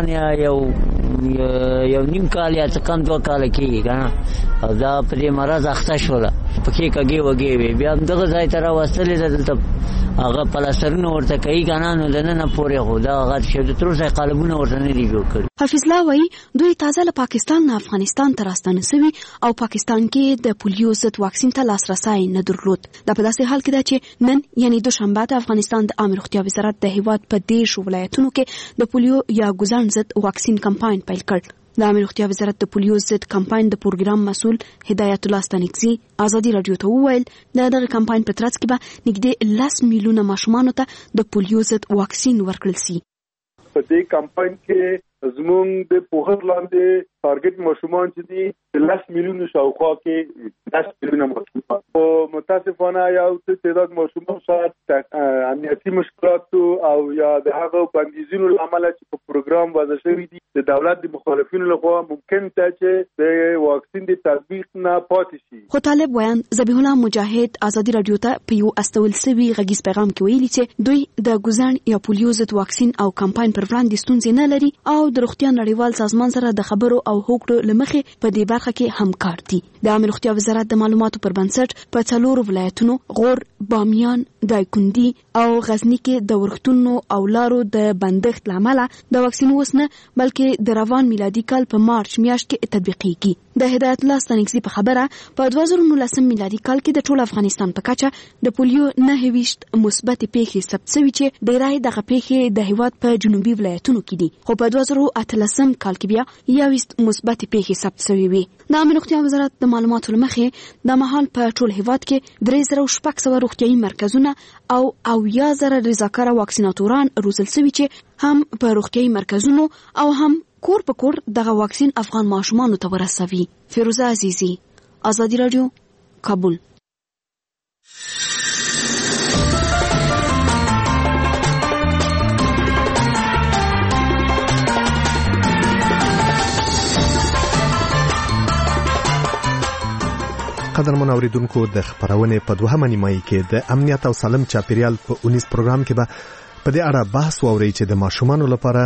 یو نیم کال یا کم 2 کال کېږي کنه او دا په دې مرض اخته شوله پکې کګي وګي وي بیا دغه ځای ته راوستلې ده دلته هغه پلاسترونه ورته کوي کنه نو دنه پورې خو دا هغه چې د تر ځای قالبونه ورته نه دی جوړ کړی. حفیظ الله وایي دوی تازه له پاکستان نه افغانستان ته راستانه شوي او پاکستان کې د پولیو ضد واکسین ته لاسرسی نه درلود. دا په داسې حال کې ده چې نن یعنی دوشنبه د افغانستان د عامه روغتیا وزارت د هیواد په 10 ولایتونو کې د پولیو یا ګوزن ضد واکسین کمپاین پیل کړ. د عامه روغتیا وزارت د پولیو ضد کمپاین د پروګرام مسؤل هدایت الله ستانکزي ازادي رادیو ته وویل دغه کمپاین په ترڅ کې به نږدې 10 میلیونه ماشومان ته د پولیو ضد واکسین ورکړل شي. په دې کمپاین کې زمونږ د پوهر لاندې ټارګټ ماشومان چې دي 10 میلیون شاوخوا کې 10 میلیون ماشومان او متاسفانه یو څه تعداد ماشومان شاید امنیتي مشکلات او یا د هغه بندیزونو لامل چې په پروګرام وضع شوی دي د دولت د مخالفینو لخوا ممکن ته چې د واکسین د تطبیق نه پاتې شي. خو طالب ویان ذبیح الله مجاهد ازادي رادیو ته په یو استول سوي غږیز پیغام کې ویلي چې دوی د ګوزن یا پولیو ضد واکسین او کمپاین پر وړاندې ستونزې نه لري او د روغتیا نړیوال سازمان سره د خبرو او هوکړو لمخې په دې برخه کې همکار دي. د عامه روغتیا وزارت د معلوماتو پر بنسټ په 4 ولایتونو غور، بامیان، دایکندي او غزنی کې د ورختونو او لارو د بندښت لامل د واکسین وسنه بلکې د روان میلادي کال په مارچ میاشت کې تطبیقېږي. د هدایت الله ستانکزي په خبره په 2019 میلادي کال کې د ټول افغانستان په کچه د پولیو 9 مثبت پیښې ثبت شوې چې ډېرای دغه پیښې د هیواد په جنوبي ولایتونو کې دي، خو په 2018 کال کې بیا 20 مثبت پیښې ثبت شوې وي. د عامه روغتیا وزارت د معلوماتو لمخې د مهال په ټول هیواد کې 3600 روغتیايي مرکزونه او 1000 رضاکاره واکسیناتوران روزل شوي چې هم په روغتیايي مرکزونو او هم کور په کور دغه واکسین افغان ماشومانو ته ورسوي. فیروزه عزیزی، آزادی رادیو، کابل. قدرمن اوریدونکو، د خبرونه په 2 نیمایي کې د امنیت او سالم چاپیریال په 19 پروګرام کې به په دې اړه بحث ووري چې د ماشومانو لپاره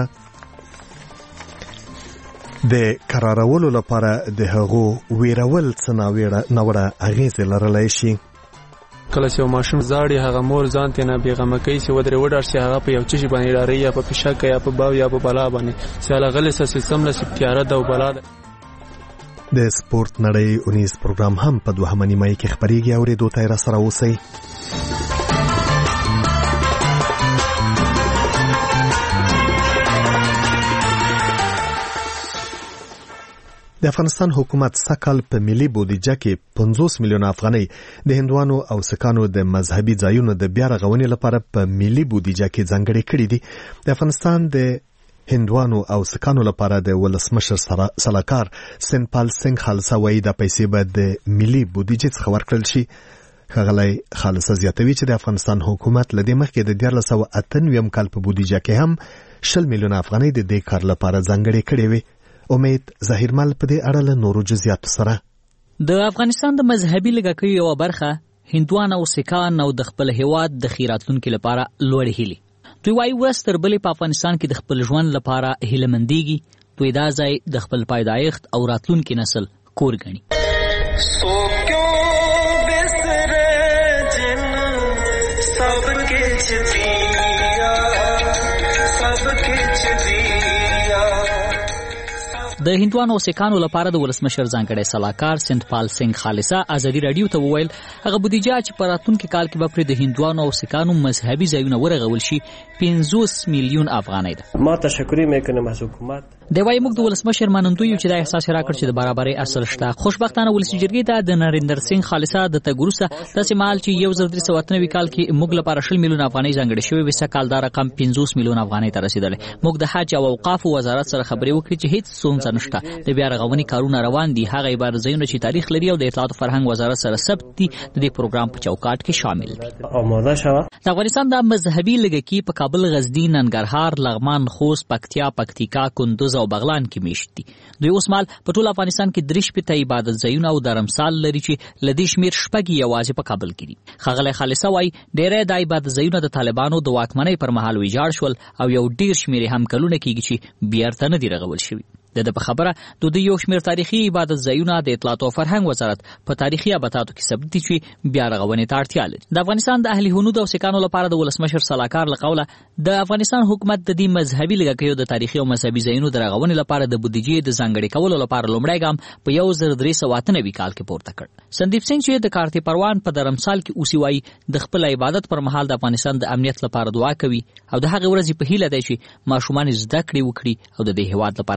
د قرارولو لپاره د هغو ویرول څه ناوړه اغیزې لرلی شي. کله چې ماشوم زاړي هغه مور ځان ته نه بیغمه کوي چې ودرې وډار شي، هغه په یو چشي باندې لاري یا په پښاک یا په باو یا په بلا باندې ساله غلې سیستم له سپتیاره ده او بلا ده. د سپورت نړۍ 19 پروګرام هم په 2 نیمایي کې خبريږي او ریډیو ته را سره اوسئ. د افغانستان حکومت سکهال په ملي بودیجه کې 50 میلیون افغانۍ د هندوانو او سکانو د مذهبي ځایونو د بیا رغونې لپاره په ملي بودیجه کې ځانګړې کړې دي. د افغانستان د هندوانو او سکانو لپاره د ولسمشر سلاکار سنپال سنگ خالصه وایي د پیسې به د ملي بودیجې څخه ورکړل شي. ښاغلی خالصه زیاتوي چې د افغانستان حکومت له دې مخکې د 1998 کال په بودیجه کې هم 10 میلیون افغانۍ د دې کار لپاره ځانګړې کړې وي. امید ظاهرمل په دې اړه له نورو جزئیاتو سره. د افغانستان د مذهبي لږکیو یوه برخه هندوان او سکان او د خپل هیواد د خیراتونکو لپاره لوړې هیلې. دوی وایي ورځ تر بلې په افغانستان کې د خپل ژوند لپاره هیله مندېږي. دوی دا ځای د خپل پیدایښت او راتلونکي نسل کور ګڼي. د هندوانو او سکانو لپاره د ولسمشر ځانګړی سلاکار سنپال سنگ خالصه آزادي رادیو ته وویل هغه بودیجه چې په راتلونکي کال کې به پر د هندوانو او سکانو مذهبي ځایونه ورغول شي 50 میلیون افغانۍ ده. ما تشکری میکنم از حکومت. د وای موږ د ولسمشر منندوی چې دا احساس راکړ چې د برابرۍ اصل شته. خوشبختانه ولسی جرګې ته د نریندر سنگ خالصه د تګروسه داسې مال چې 1398 کال کې موږ لپاره 10 میلیون افغانۍ ځانګړې شوې وسه کال دا رقم 50 میلیون افغانۍ ته رسیدل. موږ د حج او اوقاف وزارت سره خبرې وکړې چې هیڅ څه نشته. د بیا رغونې کارونه روان دي. هغه عبارت ځایونه چې تاریخ لري او د اطلاعات او فرهنګ وزارت سره ثبت دي د دې پروګرام په چوکاټ کې شامل دي. آماده شوه. د افغانستان د مذهبي لږکي په کابل، غزنی، ننګرهار، لغمان، خوست، پکتیا، پکتیکا، کندوز او بغلان کې میشت دي. دوی اوس مال په ټول افغانستان کې 3 عبادت ځایونه او درمسال لري چې لدی شمیر شپږ یوازې په کابل کې دي. ښاغلی خالصه وایي ډېری د عبادت ځایونه د طالبانو د واکمنۍ پر مهال ویجاړ شول او یو ډیر شمیر هم کلونه کېږي چې بیرته نه دي رغول شوي. د په خبره د یو شمیر تاریخي عبادت ځایونه د اطلاعات او فرهنګ وزارت په تاریخي ابتاتو کې ثبت دي چې بیا رغونې ته اړتیا لري. د افغانستان د اهل هنود او سکانو لپاره د ولسمشر سلاکار لقوله د افغانستان حکومت د دې مذهبي لږکیو د تاریخي او مذهبي ځایونو د رغونې لپاره د بودیجې د ځانګړي کولو لپاره لومړی ګام په 1398 کال کې پورته کړ. سندیپ سنگ چې د کارتی پروان په درمسال کې اوسي وایي د خپل عبادت پر مهال د افغانستان د امنیت لپاره دعا کوي او د هغه ورځې په هیله دی چې ماشومان زده کړې وکړي او د دې هیواد لپاره خدمت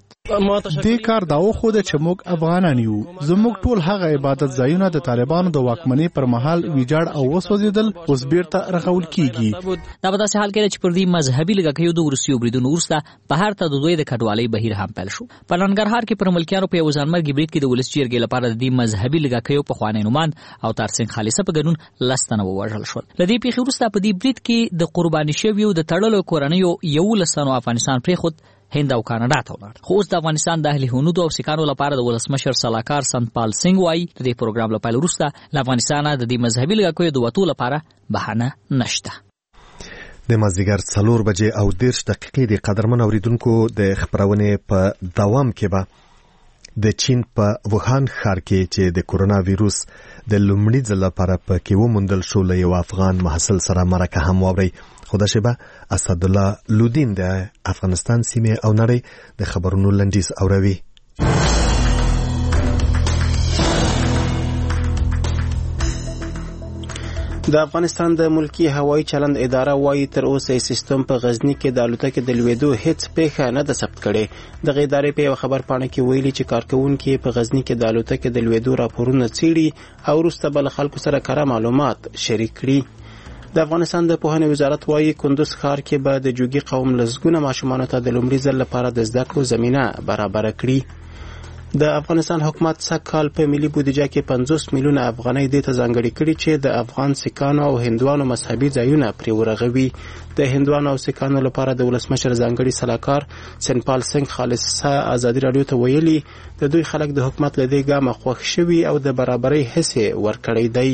دې کار دا وښوده چې موږ افغانان یو. زموږ ټول هغه عبادت ځایونه د طالبانو د واکمنۍ پر مهال ویجاړ او وسوځېدل اوس بیرته رغول کیږي. دا په داسې حال کې چې پر دې مذهبي لږکیو د وروستیو بریدونو وروسته بهر ته د دوی د کډوالۍ بهیر هم پیل شو. په ننګرهار کې پر ملکیانو په یو ځانمرګي برید کې د ولس جرګې لپاره د دې مذهبي لږکیو پخوانی نومان او ترڅنګ خالصه په ګډون 10 تنه ووژل شول. له دې پیښې وروسته په دې برید کې د قرباني شویو د تړلو کورنیو 11 تنو افغانستان پرېښود، هند او کاناډا ته ولاړ. خو اوس د افغانستان د اهل هنود او سیکانو لپاره د ولسمشر سلاکار سنپال سنگ وایي د دې پروګرام له پیل وروسته له افغانستانه د دې مذهبي لږکیو د وتو لپاره بهانه نشته. د مازدیګر 4 بجې او 10 دقیقې د قدرمن اوریدونکو د خبرونه په دوام کې به د چین په ووهان ښار کې چې د کورونا وایروس د لومړي ځل لپاره په کې وموندل شو له یو افغان محصل سره مرکه هم واوري. خدا شبه اسد الله لودین د افغانستان سیمه او نړۍ د خبرونو لنډیز اوروي. د افغانستان د ملکی هوایي چلند اداره وايي تر اوسه سیستم په غزنی کې د الوتکې د لوېدو هیڅ پیښه نه ده ثبت کړې. د ادارې په خبر پاڼه کې ویلي چې کارکونکو په غزنی کې د الوتکې د لوېدو راپورونه څېړي او وروسته بل خلکو سره کره معلومات شریک کړي. د افغانستان د پوهنې وزارت وايي کندوز ښار کې به د جوګي قوم لزګونه ماشومانو ته د لومړي ځل لپاره د زده کړو زمينه برابر کړي. د افغانستان حکومت سږکال په ملي بودیجه کې 50 میلیونه افغانۍ د ته ځانګړي کړي چې د افغان سیکانو او هندوانو مذهبي ځایونه پرې ورغوي. د هندوانو او سیکانو لپاره د ولسمشر ځانګړي سلاکار سنپال سنگ خالصه ازادي رادیو ته ویلي د دوی خلک د حکومت له دې ګامه خوښ شوي او د برابرۍ حسې ورکړی دی.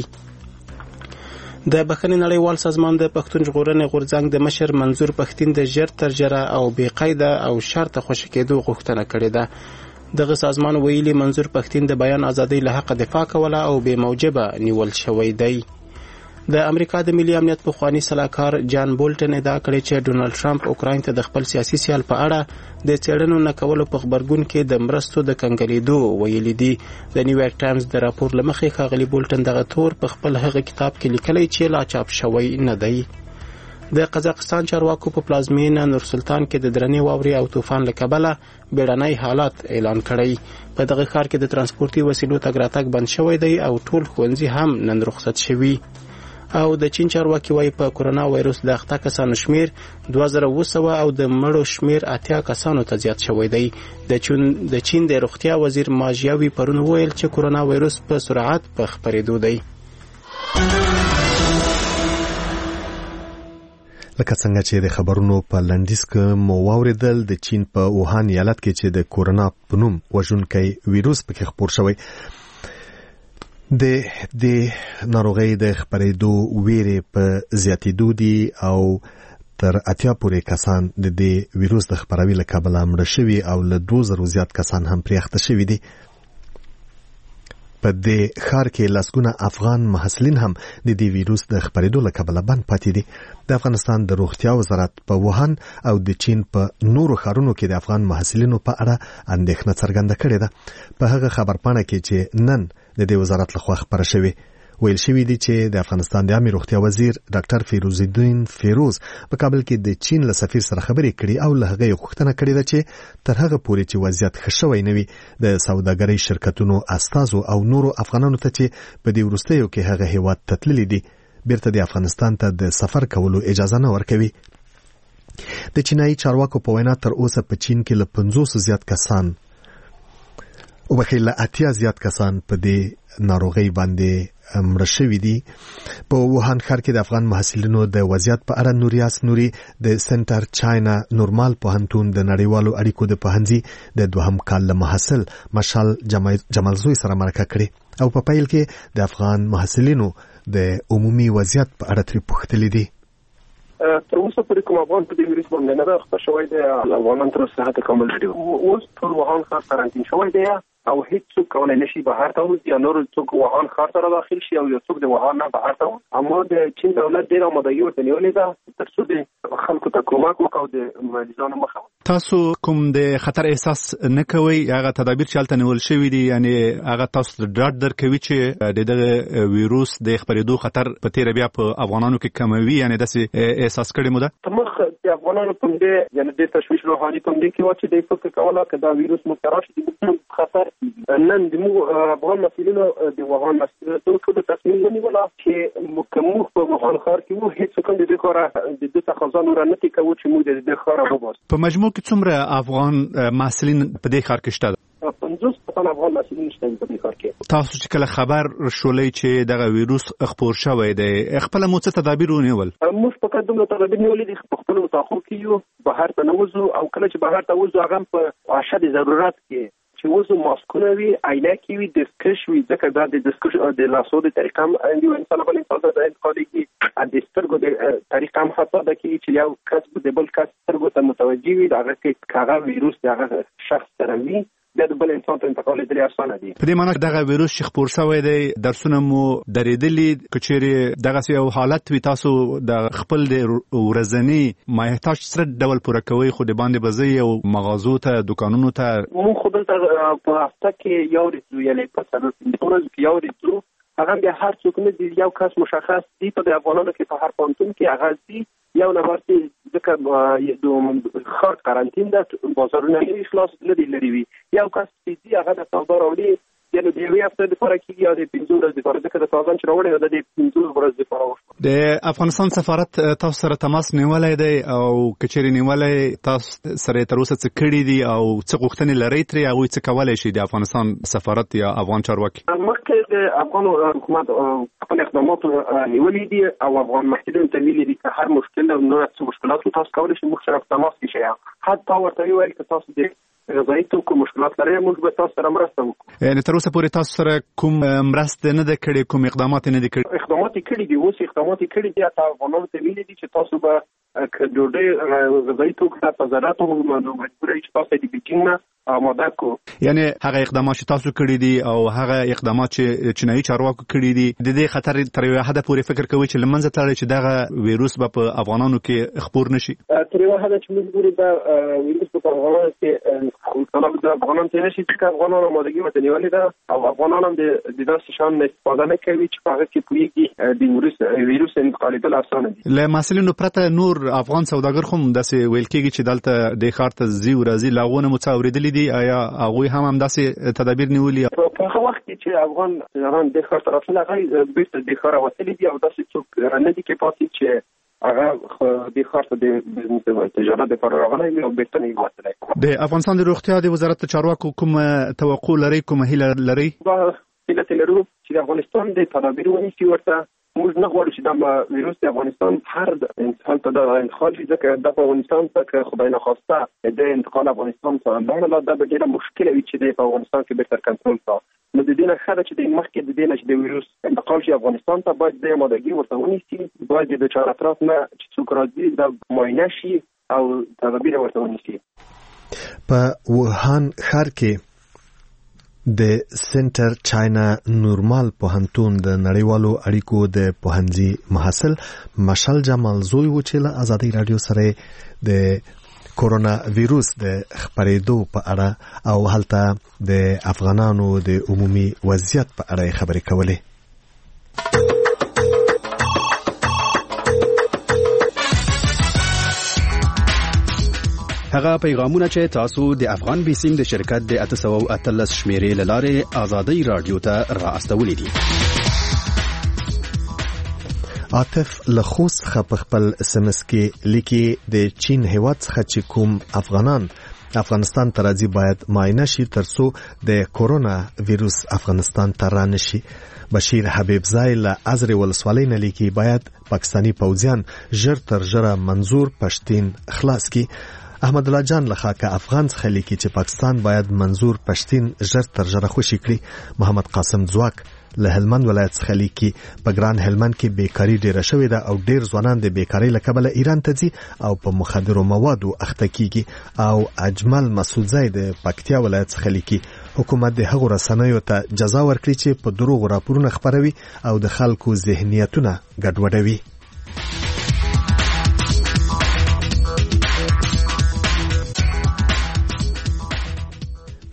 د بخښنې نړیوال سازمان د پښتون ژغورنې غورځنګ د مشر منظور پښتین د ژر تر ژره او بې قیده او شرطه خوشي کېدو غوښتنه کړې ده. دغه سازمان ویلي منظور پښتین د بیان ازادۍ له حق دفاع کوله او بې موجبه نیول شوی دی. د امریکا د ملي امنیت پخوانی سلاکار جان بولټن ادعا کړې چې ډونالد ټرمپ اوکراین ته د خپل سیاسي سیال په اړه د څېړنو نه کولو په خبرګون کې د مرستو د کنګلېدو ویلي دي. د نیویارک ټایمز د راپور له مخې ښاغلي بولټن دغه تور په خپل هغه کتاب کې لیکلی چې لا چاپ شوی نه دی. د قزاقستان چارواکو په پلازمینه نورسلطان کې د درنې واورې او طوفان له کبله بیړنی حالت اعلان کړی. په دغه ښار کې د ترانسپورتي وسیلو تګ راتګ بند شوی دی او ټول ښوونځي هم نن رخصت شوي. او د چین چارواکي وايي په کورونا وایروس د اخته کسانو شمیر 2200 او د مړو شمیر 80 کسانو ته زیات شوی دی. د چین د روغتیا وزیر ماجیاوي پرون ویل چې کورونا وایروس په سرعت په خپرېدو دی. لکه څنګه چې د خبرونو په لنډیز کې مو واوریدل د چین په ووهان ایالت کې چې د کورونا په نوم وژونکی وایروس پکې خپور شوی د ناروغۍ د خپرېدو ویرې په زیاتېدو دي او تر 80 پورې کسان د دې وایروس د خپراوي له کبله مړه شوي او له 2000 زیات کسان هم پرې اخته شوي دي. په دې ښار کې لسګونه افغان محصلین هم د دې وایروس د خپرېدو له کبله بند پاتې دي. د افغانستان د روغتیا وزارت په ووهان او د چین په نورو ښارونو کې د افغان محصلینو په اړه اندېښنه څرګنده کړې ده. په هغه خبرپاڼه کې چې نن د دې وزارت لخوا خپره شوې ویل شوی دی چې د افغانستان د عامه روغتیا وزیر ډاکټر فیروز الدین فیروز په کابل کې د چین له سفیر سره خبرې کړې او له هغه غوښتنه کړې ده چې تر هغه پورې چې وضعیت ښه شوی نه وي د سوداګرۍ شرکتونو استازو او نورو افغانانو ته چې په دې وروستیو کې هغه هیواد ته تللي دي بیرته د افغانستان ته د سفر کولو اجازه نه ورکوي. د چینایي چارواکو په وینا تر اوسه په چین کې له 500 زیات کسان او بخیر له 80 زیات کسان په دې ناروغۍ باندې مړه شوي دي. په ووهان ښار کې د افغان محصلینو د وضعیت په اړه نوریاس نوري د سنټر چاینا نورمال پوهنتون د نړیوالو اړیکو د پوهنځي د دوهم کال له محصل مشال جمالزوی سره مرکه کړې او په پیل کې د افغان محصلینو د عمومي وضعیت په اړه ترې پوښتلي دي. تر اوسه پورې کوم افغان په دې ویروس باندې نه اخته شوی دی. افغانان تر اوسه صحت کامل لري. اوس ټول ووهان ښار کارانتین شوی دی او هیڅ څوک کولای نشي بهر ته وځي یا نور څوک ووهان ښار ته داخل شي او یو څوک د ووهان نه بهر ته. اما د چین دولت ډېره مدعیه ورته نیولې ده تر څو د خلکو ته کومک وکړي او د مریضانو مخه تاسو کوم د خطر احساس نه کوئ هغه تدابیر چې هلته نیول شوي دي یعنی هغه تاسو ته ډاډ درکوي چې د دغه ویروس د خپرېدو خطر په تیره بیا په افغانانو کې کموي یعنی داسې احساس کړی مو ده مخ د افغانانو په دې یعنی د تشویش روحاني په دې کې و چې د فکر کوله چې دا ویروس متراش دي خطر نن د مو افغان مسؤلینو د وهان مسؤلینو ټول تصمیم ونیوله چې مکمل په وهان ښار کې وو هیڅ کوم د دې کار د دې تخصص نه کوي چې موږ د دې ښار وباسو. په مجموع کې څومره افغان محصلین په دې ښار کې شته؟ 50% افغان محصلین شته په دې ښار کې. تاسو چې کله خبر شولې چې دغه ویروس خپور شوی دی خپل مو څه تدابیر ونیول؟ موږ په قدم تدابیر نیولې دي په خپل متاخر کې یو بهر ته نوځو او کله چې بهر ته وځو هغه په اشد ضرورت کې چې وځو ماسکونه وي عینکې وي دستکش وي ځکه دا د دستکش د لاسو د طریقه هم یو انسان باندې تاسو د انتقالي د سترګو د طریقه هم خاصه ده چې یو کس د بل کس سترګو ته متوجي وي دا کې هغه ویروس دغه شخص سره وي د بل انسان ته انتقال لري اسانه دي. په دې معنی دغه ویروس چې خپور شوی دی درسونه مو درېدلي کچېرې دغه یو حالت وي تاسو د خپل د ورځنی محتاج سره ډول پوره کوي خو د باندې بزي او مغازو ته دکانونو ته مو خو دلته په هفته کې یو ورځ یعنی په سره د یو ورځ هغه به هر څوک نه دی یو کس مشخص دی په افغانانو کې په هر پونتون کې هغه دی یو نفر چې ځکه د خاص کارانتین ده بازارونه یې خلاص نه دي لري یو کس چې هغه د تاسو راوړي یعنی د یوې هفته لپاره کې یا د 15 ورځې لپاره ځکه د تازه چې راوړي د 15 ورځې لپاره وشو. د افغانستان سفارت تاسو سره تماس نیولای دی او کچېرې نیولای تاسو سره تر اوسه څه کړی دي او څه غوښتنې لري ترې او څه کولای شي د افغانستان سفارت یا افغان چارواکي؟ مخکې د افغان حکومت خپل اقدامات نیولې دي او افغان محصلین ته ویلي دي چې هر مشکل او نور څه مشکلات تاسو کولای شئ موږ سره تماس وکړئ حتی ورته ویل چې تاسو د غذایی توکو مشکلات لري موږ به تاسو سره مرسته وکړو. یعنی تر اوسه پورې تاسو سره کوم مرسته نه ده کړې کوم اقدامات نه دي کړې؟ اقدامات کړي دي اوس اقدامات کړي دي تاسو افغانانو ته ویلي دي چې تاسو به ډوډۍ غذایی توکو ته ضرورت او مجبورې چې تاسو د بیکینګ نه آماده کو. یعنی هغه اقدامات چې تاسو کړی دي او هغه اقدامات چې چینایي چارواکو کړی دي د دې خطر تر یو حد پورې فکر کوي چې لمنځه تللی چې دغه ویروس به په افغانانو کې خپور نشي؟ تر یو حد چې موږ ګورو دا ویروس په افغانانو کې طلب د افغانانو ته نشي چې افغانانو آمادګي ورته نیولې ده او افغانان هم د داسې شان استفاده نه کوي چې په هغه کې پوهېږي د ویروس انتقالېدل اسانه دي. له محصلینو پرته نور افغان سوداګر خو داسې ویل کېږي چې دلته د ښار ته ځي او راځي له هغو نه مو څه اورېدلي دي آیا هغوی هم همداسې تدابیر نیولي؟ په هغه وخت کې چې افغان د ښار ته راتلل هغوی بېرته د ښاره وتلي دي او داسې څوک نه دي کې پاتې چې هغه د ښار ته د تجارت لپاره راغلی وي او بېرته نه وتلی. د افغانستان د روغتیا د وزارت چارواکو کوم توقع لرئ کومه هیله لرئ؟ هیله لرو چې د افغانستان د تدابیر ونیسي ورته موږ نه غواړو چې دا ویروس د افغانستان هر انسان ته د انتقال شي ځکه د افغانستان څخه خدای نخواسته د انتقال افغانستان ته دا به ډېره مشکله وي چې د افغانستان کې بهتر کنټرول کا نو د دې نه ښه ده چې د مخکې د دې نه چې د ویروس انتقال شي افغانستان ته باید د آمادګي ورته ونیسي باید د چار اطراف نه چې څوک راځي د معاینه شي او تدابیر ورته ونیسي. په ووهان ښار کې د سنټر چاینا نورمال پوهنتون د نړیوالو اړیکو د پوهنځي محصل مشال جمال زوی و چې له ازادي رادیو سره د کورونا ویروس د خپرېدو په اړه او هلته د افغانانو د عمومي وضعیت په اړه خبرې کولې. هغه پیغامونه چې تاسو د افغان بیسیم د شرکت د 813 شمیرې لاره آزادی رادیو ته را استولې دي. عاطف لخوس خپل SMS کې لیکي د چین هیواد څخه چې کوم افغانان افغانستان ته راځي باید معاینه شي ترڅو د کورونا ویروس افغانستان ته رانشي. بشیر حبیب زای له ازرې ولسوالۍ نه لیکي باید پاکستانی پوځیان ژر تر ژره منظور پښتین خلاص کی. احمد الله جان لخاکه افغان څخه لیکي چې پاکستان باید منظور پښتین ژر تر ژره خوشي کړي. محمد قاسم ځواک له هلمند ولایت څخه لیکي په ګران هلمند کې بیکاری ډیره شوې ده او ډیر ځوانان د بیکاری له کبله ایران ته ځي او په مخدرو موادو اخته کیږي. او اجمل مسعودزی د پکتیا ولایت څخه لیکي حکومت د هغو رسنیو ته جزا ورکړي چې په دروغ راپورونه خپروي او د خلکو ذهنیتونه ګډوډوي.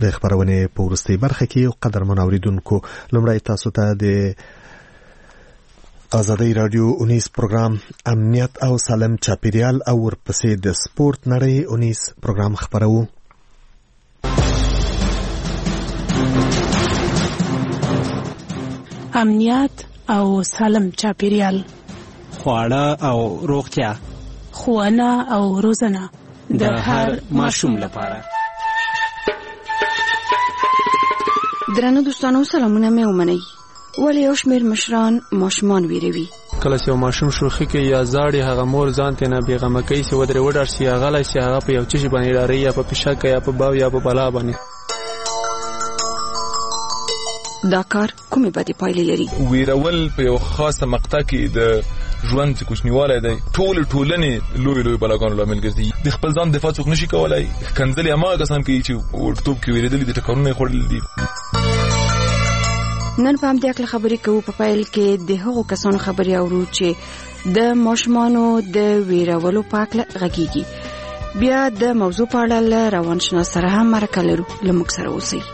د خبرونه په ورستۍ برخه کې قدرمن اوریدونکو لمړی تاسو ته د آزادی رادیو 19 پروګرام امنیت او سالم چاپیریال او ورپسې د سپورت نړۍ 19 پروګرام خبرو. امنیت او سالم چاپیریال، خواړه او روغتیا، ښوونه او روزنه د هر ماشوم لپاره. درنو دوستانو سلامونه مې ومنئ. ولې یو شمېر مشران ماشومان ویروي؟ کله چې یو ماشوم شوخي کوي یا زاړي هغه مور ځان ته نه بیغمه کوي چې ودرې وډار شي هغه لای شي هغه په یو چیز باندې ډاري یا په پښه یا په باو یا په بلا باندې. دا کار کومې بدې پایلې لري؟ ویرول په یو خاصه مقطع کې د ژوند کوچنیواله دی ټولنې لوی بلاګانو لامل ګرځي. د خپل ځان دفاع څوک نشي کولای. کنځلې هغه کسان کوي چې ورټوب کې ویریدلې د ټکرونه خورل دي. نن په همدې اړه خبرې کوو. په پیل کې د هغو کسانو خبرې اورو چې د ماشومانو د ویرولو په اړه غږیږي. بیا د موضوع په اړه روانشناس سره هم مرکه لرو. لموږ سره اوسئ.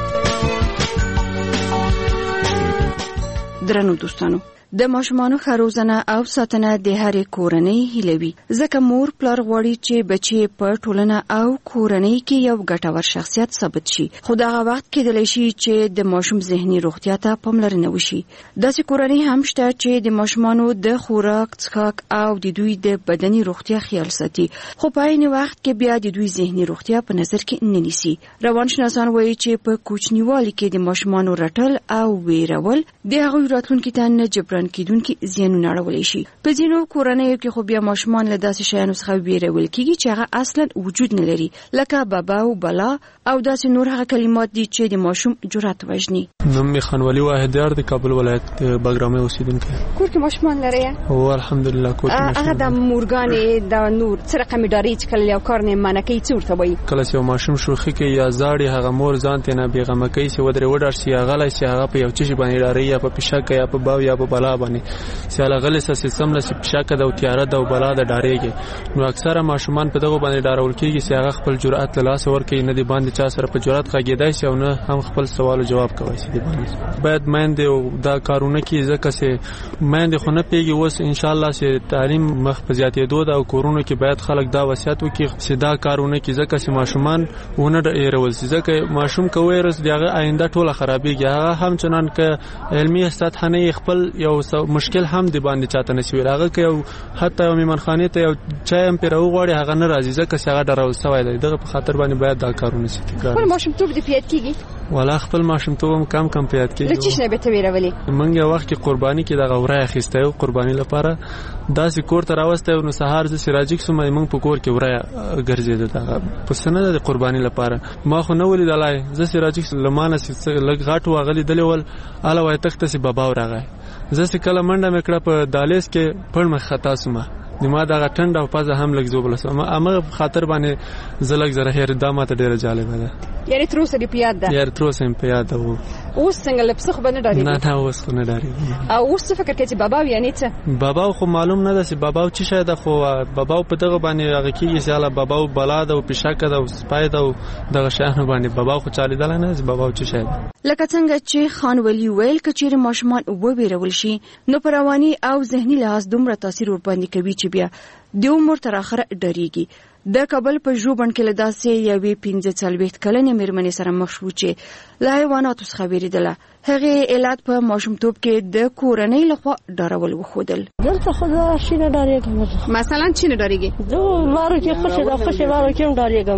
درنو دوستانو، د ماشومانو ښه روزنه او ساتنه د هرې کورنۍ هیله وي، ځکه مور پلار غواړي چې بچي په ټولنه او کورنۍ کې یو ګټور شخصیت ثابت شي. خو دغه وخت کېدلی شي چې د ماشوم ذهني روغتیا ته پاملرنه وشي. داسې کورنۍ هم شته چې د ماشومانو د خوراک، څښاک او د دوی د بدني روغتیا خیال ساتي، خو په عین وخت کې بیا د دوی ذهني روغتیا په نظر کې نه نیسي. روانشناسان وایي چې په کوچنیوالي کې د ماشومانو رټل او ویرول د هغوی راتلونکي ته نه جبران کیدونکي زیانونه اړولی شي. په ځینو کورنیو کې خو بیا ماشومان له داسې شیانو څخه ویرول کیږي چې هغه اصلا وجود نه لري، لکه بابا او بلا او داسې نور هغه کلمات دي چې د ماشوم جرأت وژني. نوم می خانوالي واحدیار د کابل ولایت بګرامي اوسیدونکی. کور کې ماشومان لري؟ او الحمدلله کور کې ماشومان. هغه د مورګانې د نور سره قمیداري چې کله یو کار نه منکې څورته وي. کله چې ماشوم شوخي کوي یا زاړي هغه مور ځان ته نه بیغمه کوي چې ودرې وډار شي هغه لای شي هغه په یو چیز باندې ډاري یا په پښه یا په باو یا په بلا باندې سیاله غلې سیستم له پښه د تیاره د بلا د ډارېږي. نو اکثره ماشومان په دغه باندې ډارول کیږي چې هغه خپل جرأت له لاس ورکړي، نه دی باندې چا سره په جرأت غږیدای شي او نه هم خپل سوال او جواب کوي. چې دی باندې باید مېندې دا کارونه کوي، ځکه چې مېندې خو نه پیږي. اوس ان شاء الله چې تعلیم مخ په زیاتېدو دا او کورونو کې باید خلک دا وصیت وکړي چې دا کارونه کوي، ځکه چې ماشومان ونه ډېرول شي، ځکه ماشوم کوي رس دغه آینده ټوله خرابېږي. هغه هم چنان ک علمي سطح نه خپل یو مشکل هم دی باندې چاته نشي راغی که یو حتی یو میمنخانه ته یو چای هم پیرو غواړي هغه نه راځي، ځکه چې هغه ډارول سوی دی. دغه په خاطر باندې باید دا کارونه شي. خپل ماشومتوب دې پیاد کیږي؟ والا خپل ماشومتوب هم کم پیاد کیږي. لچې شنه به ته ویرولې؟ موږ یو وخت کې قرباني کې دغه ورای اخیسته یو قرباني لپاره داسې کور ته راوسته نو سهار ز سراجیک سم موږ په کور کې ورای ګرځیدل دغه پسنه د قرباني لپاره. ما خو نه ولې دلای ز سراجیک لمانه لګ غاټو غلي دلول اله وای تخته سي بابا ورغه زه کله منډه مکړه په دالیس کې پړ مخ خطا سومه نما دا غټنډ او پازه هم لګ زوبل سم امه خاطر باندې زلګ زره هر دامه ته ډیره جالبه ده. یعنی تر اوسه دی پیاد ده؟ یار تر اوسه په یاد ده. اوس څنګه لپسخ باندې ډاری؟ نه اوس خو نه ډاری. او اوس فکر کوي چې بابا یعنی څه؟ بابا خو معلوم نه ده چې بابا چې شاید خو بابا په دغه باندې هغه کیږي چې الله بابا بلا ده او پښاکه ده او سپای ده او دغه شان باندې بابا خو چالي دل نه بابا چې شاید. لکه څنګه چې خان ولی ویل کچېر ماشومان وبېرول شي نو پرواني او ذهني لحاظ دومره تاثیر ور باندې کوي چې بیا د عمر تر اخره ډریږي. د کابل په ژوبڼ کې له داسې یوې 45 کلنې مېرمنې سره مخ شو چې له حیواناتو څخه وېرېدله. هغې علت په ماشومتوب کې د کورنۍ لخوا ډارول وښودل. دلته خو زه شي نه ډارېږم. مثلا چې نه ډارېږي؟ زه لارو کې خوشې لارو کې هم ډارېږم.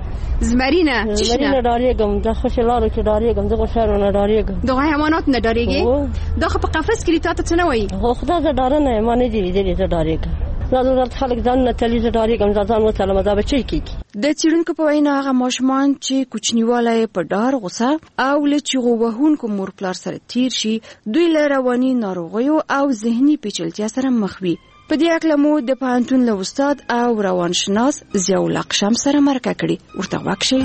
زمرینه زمرینه ډارېږم، د خوشې لارو کې ډارېږم، د غوښارو نه ډارېږم. دغه حیوانات نه ډارېږي؟ دا خو په قفس کې تا ته څه نه وایي؟ خو خدای زه ډاره نه یم، ما نه دي لیدلي، زه ډارېږم. ضرورت خلک ځان نه تلي، زه ډارېږم، ځان وتلم دا به چی کېږي. د څېړونکو په وینا هغه ماشومان چې کوچنیوالی په ډار، غوسه او له چیغو وهونکو مور پلار سره تیر شي دوی له رواني ناروغیو او ذهني پیچلتیا سره مخ وي. په دې اړه مو د پوهنتون له استاد او روانشناس ضیاءالله قشم سره مرکه کړې. ورته غوږ شئ.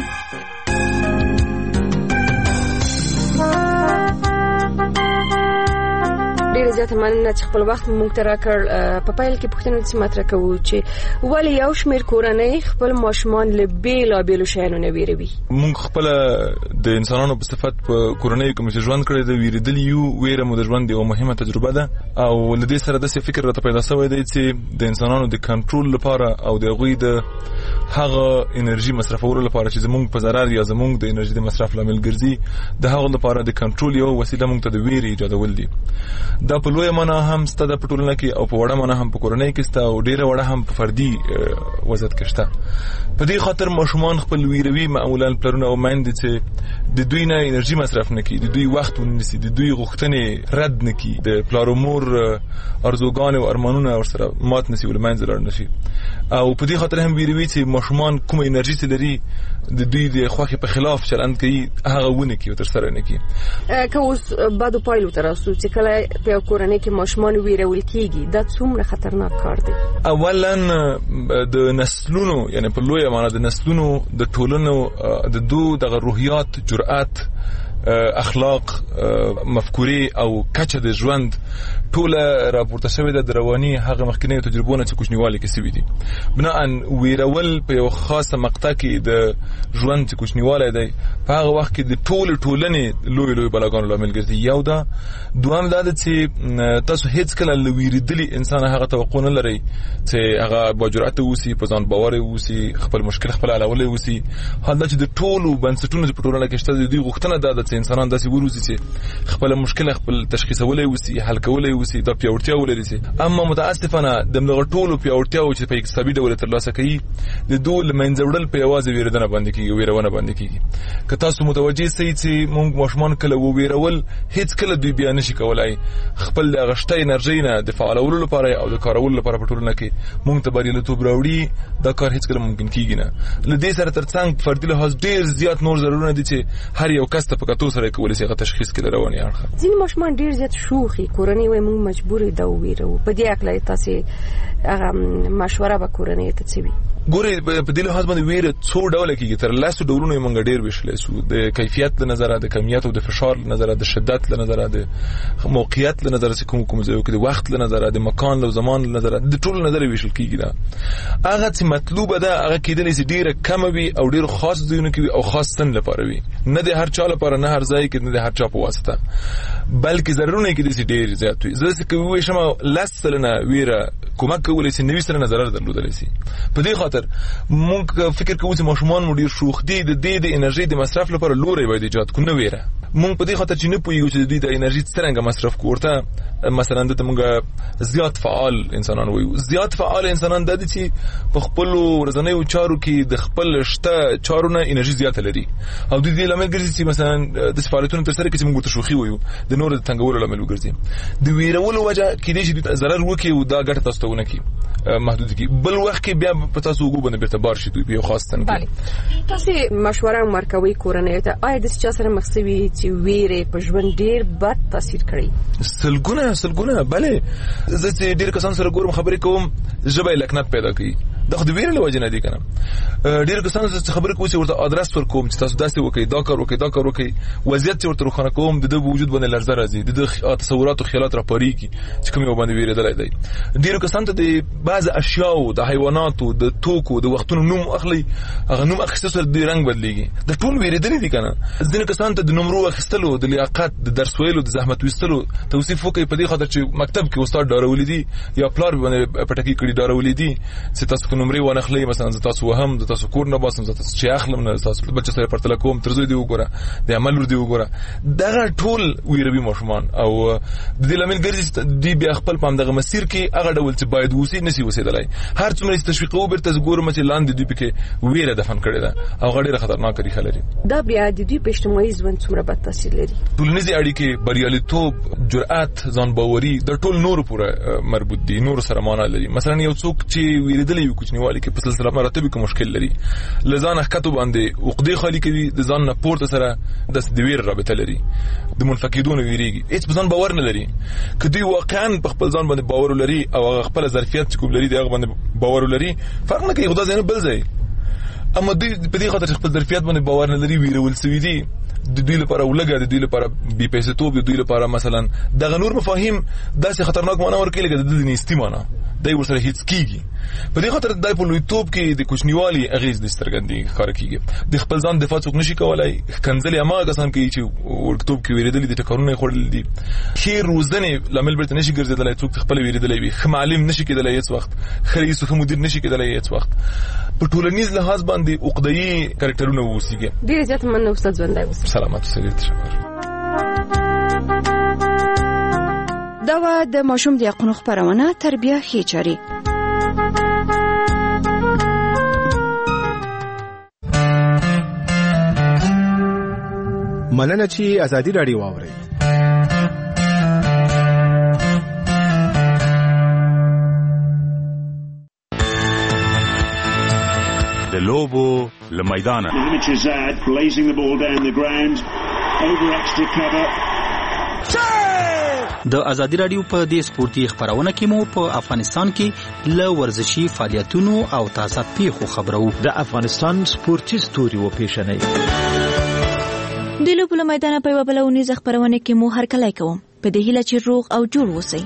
ډېر زیاته مننه چې خپل وخت مونږ ته راکړ. په پیل کې پوښتنه داسې مطرح کوو چې ولې یو شمېر کورنۍ خپل ماشومان له بېلابېلو شیانو نه ویروي؟ مونږ خپله د انسانانو په صفت په کورنیو کې چې ژوند کړی د ویرېدل یو ویره مو د ژوند یوه مهمه تجربه ده او له دې سره داسې فکر راته پیدا شوی دی چې د انسانانو د کنټرول لپاره او د هغوی د هغه انرژي مصرفولو لپاره چې زمونږ په ضرر یا زمونږ د انرژي د مصرف لامل ګرځي د هغه لپاره د کنټرول یو وسیله مونږ ته د ویرې ایجادول دي. دا په لویه معنا هم سته د په ټولنه کې او په وړه معنا هم په کورنۍ کې سته او ډېره وړه هم په فردي وضعیت کې شته. په دې خاطر ماشومان خپل ویروي معمولا پلرونه او میندې چې د دوی نه انرژي مصرف نه کړي، د دوی وخت ونیسي، د دوی غوښتنې رد نه کړي، د پلار او مور ارزوګانې او ارمانونه ورسره مات نشي ول منځ لاړ نشي. او په دې خاطر هم ویروي چې ماشومان کوم انرژي چې لري د دوی د خوښې په خلاف چلند کوي هغه ونه کوي او ترسره نه کوي. که اوس بعد پایلو ته راسو چې کله په کورنۍ کې ماشومان ویرول کېږي دا څومره خطرناک کار دی؟ اولا د نسلونو یعنی په لویه معنا د نسلونو د ټولنو د دو دغه روحیات، جرأت، اخلاق، مفکورې او کچه د ژوند ټوله راپورته شوې ده د رواني هغه مخکینیو تجربو نه چې کوچنیوالي کې سوي دي. بناءً ویرول په یو خاصه مقطع کې د ژوند چې کوچنیوالی دی په هغه وخت کې د ټولې ټولنې لوی بلاګانو لامل ګرځي. یو ده. دوهم دا ده چې تاسو هیڅکله له ویرېدلي انسان هغه توقع نه لرئ چې هغه باجرأته اوسي، په ځان باور اوسي، خپل مشکل خپل حلولی اوسي. حال دا چې د ټولو بنسټونو چې په ټولنه کې شته د دوی غوښتنه دا ده چې انسانان داسې وروزي چې خپل مشکل خپل تشخیصولی اوسي، حل کولی اوسي، دا پیاوړتیا ولري سي. اما متاسفانه د دغه ټولو پیاوړتیاو چې په اقتصادي ډول ترلاسه کوي د دوی لمنځه وړل په یوازې ویرېدنه باندې کیږي، ویرونه باندې کیږي. که تاسو متوجه سئ چې موږ ماشومان کله ویرول هیڅ کله دوی بیا نشي کولای خپل د غشته انرژي نه د فعالولو لپاره او د کارولو لپاره په ټولنه کې موږ ته بریالیتوب راوړي. دا کار هیڅ کله ممکن کیږي نه. له دې سره ترڅنګ فردي لحاظ ډیر زیات نور ضرورونه دي چې هر یو کس ته په کتو سره کولی شي هغه تشخیص کړي رواني اړخ. ځینې ماشومان ډیر زیات شوخي کورنۍ وای موږ مجبور دا ویرو. په دې اکله تاسو هغه مشوره به کورنۍ ته څه وي؟ ګوري په دې لحاظ باندې ویره څو ډول کېږي. تر لاسو ډولونه یې مونږ ډېر ویشلی سو. د کیفیت له نظره، د کمیت او د فشار له نظره، د شدت له نظره، د موقعیت له نظره چې کوم ځایو کې د وخت له نظره، د مکان له زمان له نظره، د ټول نظر ویشل کېږي. دا هغه چې مطلوبه ده هغه کېدلی چې ډېره کمه وي او ډېر خاص ځایونه کې وي او خاص سن لپاره وي، نه د هر چا لپاره، نه هر ځای کې، نه د هر چا په واسطه، بلکې ضررونه یې کېدلی چې ډېر زیات وي. زه داسې که ووایي شم 10 سلنه ویره کومک کولی شي، 90 سلنه ضرر درلودلی شي. په دې خاطر مونږ فکر کوو چې ماشومان مو ډېر شوخ دي، د دې د انرژي د مصرف لپاره لوری باید ایجاد کړو، نه ویره. مونږ په دې خاطر چې نه پوهیږو چې د دوی د انرژي څرنګه مصرف کړو. ورته مثلا دته مونږ زیات فعال انسانان وایو. زیات فعال انسانان د دې چې په خپل ورځنیو چارو کې د خپل شته چارونه انرژي زیاته لري او دوی دې لامل ګرځي چې مثلا د فعالیتونو تر سره کې موږ ته شوخي وایو، د نور د تنګولو لامل وګرځي. د ویرولو وجه کې دې چې ضرر وکړي او دا ګټه تاسو ته ونه کړي، محدود کی. بل وخت کې بیا په تاسو وګو باندې بیرته بار شي دوی په خاص تن کې. تاسو مشوره ورکوي کورنۍ ته، آیا د چا سره مخسوي چې ویره په ژوند ډیر بد تاثیر کړی؟ سلګونه بله. زه چې ډیر کسان سره ګورم خبرې کوم ژبه لکنت پیدا کوي. دا خو د ویرې له وجې نه دي کنه. ډیر کسان چې خبرې کوي ورته ادرس ورکوم چې تاسو داسې وکړئ، دا کار وکړئ، وضعیت ورته روښانه کوم، د وجود باندې لرزه راځي، د تصورات او خیالات راپاریږي چې کوم یو باندې ویرېدلی دی. ډیر کسان ته د بعض اشیاء، د حیواناتو، د توکو، د وختونو نوم اخلي، هغه نوم اخیستل سره د رنگ بدلیږي. د ټول ویرېدلې دي کنه. ځینې کسان ته د نمرو اخیستلو، د لیاقت، د درس ویلو، د زحمت ویستلو توصیف وکړي په دې خاطر چې مکتب کې استاد ډارولې دي یا پلار باندې پټکی کړي ډارولې دي چې تاسو نمرې ونه اخلي. مثلا تاسو وهم د تاسو کور نه باسم، تاسو چې اخلم نه تاسو بچ سره پرتل کوم، ترزوی دی وګوره، د عمل ور دی وګوره. دغه ټول ویروي ماشومان او د دې لامل ګرځي دی بیا خپل پام دغه مسیر کې هغه ډول چې باید وسی نسی وسیدلای. هر څومره تشویقو برته ګورم چې لاندې دی پکې ویره دفن کړي ده او غړي خطرناک ریښه لري. دا بیا د دوی په اجتماعي ژوند څومره بد تاثیر لري؟ ټولنیزې اړیکې، بریالیتوب، جرأت، ځان باوري د ټول نور پورې مربوط دي، نور سره معنا لري. مثلا یو څوک چې ویریدلی یو کوچنیوالي کې په سلسله مراتب کې مشکل لري، لزان حقته باندې عقدې خالی کوي، د ځان نه پورته سره د ویر رابطه لري، د منفقدون ویریږي، هیڅ په ځان باور نه لري. که دوی واقعا په خپل ځان باندې باور لري او خپل ظرفیت کوم لري دغه باندې باور لري، فرق نه کوي خدای زنه بل ځای اما دوی په دې خاطر خپل ظرفیت باندې باور نه لري، ویرول سوي دي د دوی لپاره ولګه، د دوی لپاره بي پیسې توب، د دوی لپاره مثلا دغه نور مفاهیم داسې خطرناک معنا ورکوي لکه د نیستي معنا دای ورسره هیڅ کیږي. په دې خاطر دای په لوی توپ کې د کوچنیوالي اغیز د سترګندې ښکار کیږي. د خپل ځان دفاع څوک نشي کولای، کنځلې هغه کسان کوي چې ورکتوب کې ویریدلې د ټکرونه خورل دي. خیر روزنه لامل برته نشي ګرځیدلای، څوک خپل ویریدلې وي، معلم نشي کېدلای هیڅ وخت، رئیس او مدیر نشي کېدلای هیڅ وخت. په ټولنیز لحاظ باندې عقده‌ای کریکټرونه ووسیږي. ډیر زیات مننه استاد ژوندای اوسه. سلامات اوسئ. تشکر. دا د ماشوم د حقوقو خبرونه تربیه خېچاري. مننه چې ازادي راډیو واوري. د لوبو لمیدانه د ازادي راډیو په دې سپورتي خبرونه کې مو په افغانستان کې له ورزشي فعالیتونو او تازه پیښو خبرو. د افغانستان سپورتي ستوري و پیښنې د لوبو میدان په وبلونی خبرونه کې مو هر کله کوم په دې هیله چې روغ او جوړ اوسئ.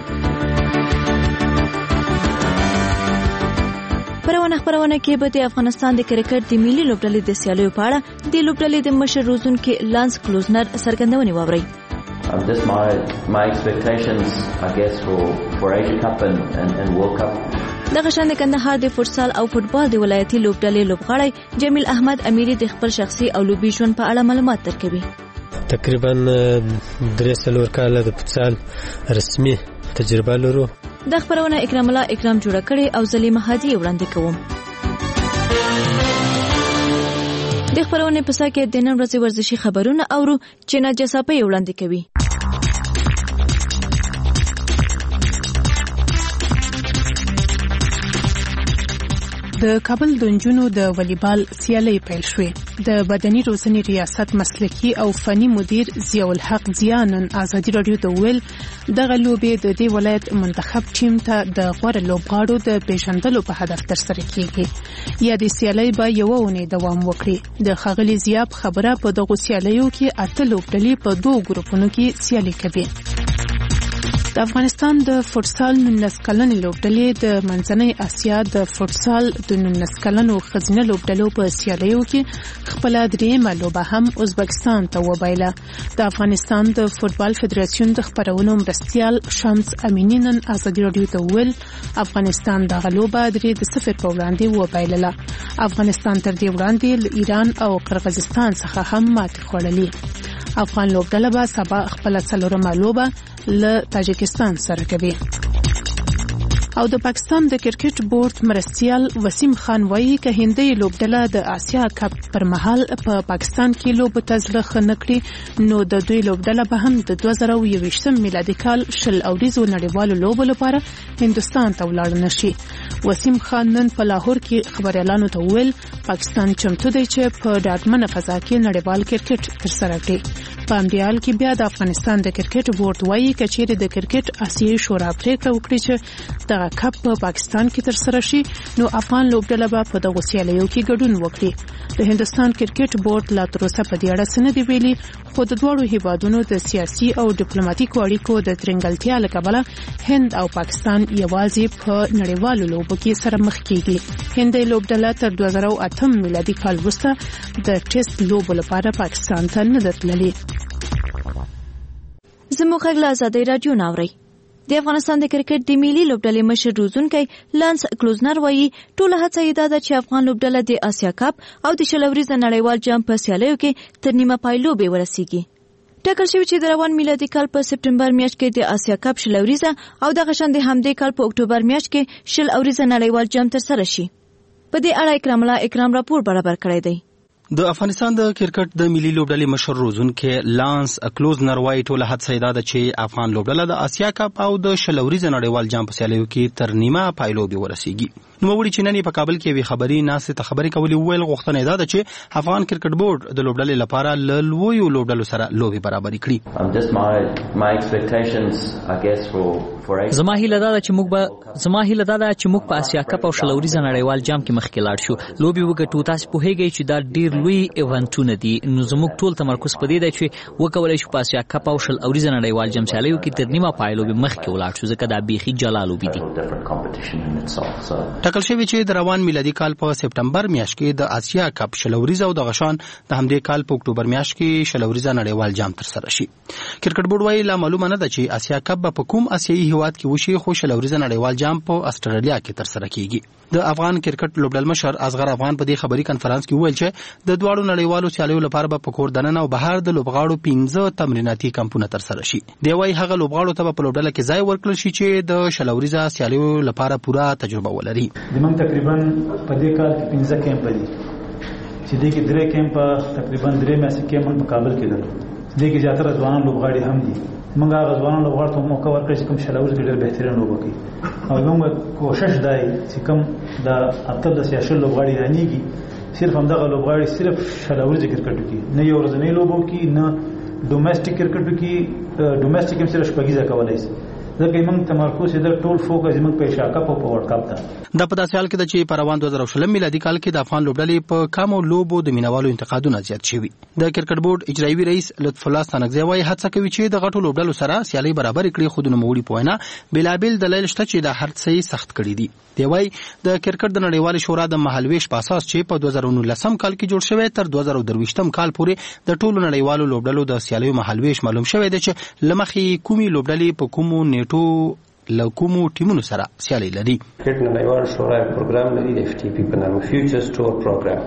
خبرونه کې به د افغانستان د کرکټ د ملي لوبډلې د سیالیو په اړه د لوبډلې د مشر روزونکي لانس کلوزنر څرګندونې واورئ. Just my expectations, I guess, for Asia Cup and World Cup. دغه شان د کندهار د فوتسال او فوتبال د ولایتي لوبډلې لوبغاړی جمیل احمد امیری د خپل شخصي او لوبي ژوند په اړه معلومات درکوي. تقریبا 3 کاله د فوتسال رسمي تجربه لرو. د خبرونه اکرام الله اکرام جوړ کړي او زلیمه هادي وړاندې کوم. د خبرونه په ساکه د نن ورځې ورزشي خبرونه اورو چې نجساپي وړاندې کوي. د کابل د نجونو د والیبال سیالي پیل شوې. د بدني روزنې ریاست مسلکي او فني مدیر ضیاء الحق ضیانن ازادي راډیو ته ویل دغه لوبې د دې ولایت منتخب ټیم ته د غوړ لوبغاړو د پیژندلو په هدف ترسره کیږي. یا د سیالي به یو ونې دوام وکړي. د خغلی زیاب خبره په دغه سیالیو کې 8 لوبډلې په 2 ګروپونو کې سیالي کوي. د افغانستان د فوتسال 19 کلن لوبډلې د منځنۍ اسیا د فوتسال د 19 کلنو ښځینه لوبډلو په سیالیو کې خپل درېیمه لوبه هم ازبکستان ته وبایله. د افغانستان د فوتبال فدراسیون د خبرونو مرستیال شمس امینی نن ازادي راډیو ته ویل افغانستان دغه لوبه 3-0 په وړاندې وبایله. افغانستان تر دې وړاندې له ایران او قرغیزستان څخه هم ماتې خوړلې. افغان لوبډله به سبا خپل څلورمه لوبه له تاجکستان سره کوي. او د پاکستان د کرکټ بورډ مرستیال وسیم خان وایي که هندۍ لوبډله د آسیا کپ پر مهال په پاکستان کې لوبو ته زړه ښه نه کړي نو د دوی لوبډله به هم د 2021 میلادي کال 20 اوریزو نړیوالو لوبو لپاره هندستان ته ولاړ نشي. وسیم خان نن په لاهور کې خبريالانو ته ویل پاکستان چمتو دی چې په ډاډمنه فضا کې نړیوال کرکټ ترسره کړي. په امریال کې بیا د افغانستان د کرکټ بورډ وایي کچېره د کرکټ آسیایي شورا پریکړه وکړي چې د کپ په پاکستان کې ترسره شي نو افغان لوبډله به په دغه سیالیو کې ګډون وکړي. د هندستان کرکټ بورډ لا تر اوسه په دې اړه څه نه دی ویلي خو د دوه هیوادونو د سیاسي او ډیپلوماټیکو اړیکو د ترنګلتیا له کبله هند او پاکستان یوازې په نړیوالو لوبو کې سره مخ کیږي. هندۍ لوبډله تر 2008 میلادي کال وروسته د ټیسټ لوبو لپاره پاکستان ته نه تللې. زموږ غږ له ازادي راډیو ناوړي. د افغانستان د کرکټ د ملي لوبډلې مشر روزونکی لانس کلوزنر وایي ټوله هڅه یې ده چې افغان لوبډله د آسیا کپ او د 20 اوریزه نړیوال جام په سیالیو کې تر نیمه پای لوبې ورسیږي. ټاکل شوی چې د روان میلادي کال په سپټمبر میاشت کې د آسیا کپ 20 اوریزه او د غشن د همدې کال په اکتوبر میاشت کې 20 اوریزه نړیوال جام ترسره شي. په دې اړه اکرام الله اکرام راپور برابر کړی دی. د افغانستان د کرکټ د ملي لوبډلې مشر روزونکي لانس کلوزنر وايي ټوله هڅه یې ده چې افغان لوبډله د آسیا کپ او د 20 اوریزه نړیوال جام په سیالیو کې تر نیمه پای لوبې ورسیږي. نوموړي چې نن په کابل کې وی خبري ناسې ته خبري کولې ویل غوښتنه ده چې افغان کرکټ بورډ د لوبډلې لپاره لویو لوبډلو سره لوبي برابرې کړي. زما هیله ده چې موږ په آسیا کپ او شلوريزه نړیوال جام کې مخکې لاړ شو، لوبي وګټو. تاسو په هیګي چې دا ډیر لوی ایونټونه دي، نو زموږ ټول تمرکز په دې دی چې وکولای شو په آسیا کپ او شلوريزه نړیوال جام چالیو کې تر نیمه پایلو به مخکې ولاړ شو، ځکه دا بيخي جلالو بي دي. ټاکل شوی چې د روان میلادي کال په سپټمبر میاشت کې د آسیا کپ شلوريزه او د غشان د همدې کال په اکتوبر میاشت کې شلوريزه نړیوال جام تر سره شي. کرکټ بورډ وايي لا معلومه نه ده چې آسیا کپ په کوم آسیایي هیواد کې وشي، خو شلوريزه نړیوال جام په استرالیا کې تر سره کیږي. د افغان کرکټ لوبډل مشر اصغر افغان په دې خبري کانفرنس کې وویل چې د دواړو نړیوالو سیالیو لپاره په کور دننه او بهر د لوبغاړو 15 تمریناتي کمپونه تر سره شي. دی وايي هغه لوبغاړو ته په لوبډل کې ځای ورکړل شي چې د شلوريزه سیالیو لپاره پوره تجربه ولري. زموږ تقریبا په دې کال کې 15 کیمپ دي چې دې کې 3 کیمپ تقریبا 3 میاشتې کیمپ په کابل کې دي. دې کې زیاتره ځوانان لوبغاړي هم دي. موږ هغه ځوانان لوبغاړو ته موقع ورکړی چې کوم شلوريزه کې ډېر بهترین لوبه کوي، او موږ کوشش دی چې کوم د اتل د سیاسي لوبغاړي رانیږي صرف همدغه لوبغاړي صرف شلوريزه کرکټ کوي، نه یو ورځنی لوبو کې، نه ډومېسټک کرکټ کې. ډومېسټک هم صرف شپږیزه کولای شي، ځکه موږ تمرکز د ټول فوکس موږ په ایشیا کپ او په ورلد کپ ده. دا په داسې حال کې ده چې په روان 2020 میلادي کال کې د افغان لوبډلې په کامو لوبو د مینوالو انتقادونه زیات شوي. د کرکټ بورډ اجرایي رئیس لطف الله ستانکزی وايي هڅه کوي چې د غټو لوبډلو سره سیالي برابر کړي، خو د نوموړي په وینا بېلابېل دلایل شته چې دا هر څه سخت کړي دي. دی وايي د کرکټ د نړیوالې شورا د مهالويش په اساس چې په 2019 کال کې جوړ شوی تر 2023 کال پورې د ټولو نړیوالو لوبډلو د سیالیو مهالويش معلوم شوی دی چې لمخې کومي لوبډلې په کومو نیټو لکومو ټیمونو سره سیالي لري. کرکټ نړیوال شورا پروګرام لري د FTP په نامه فیوچر سټور پروګرام.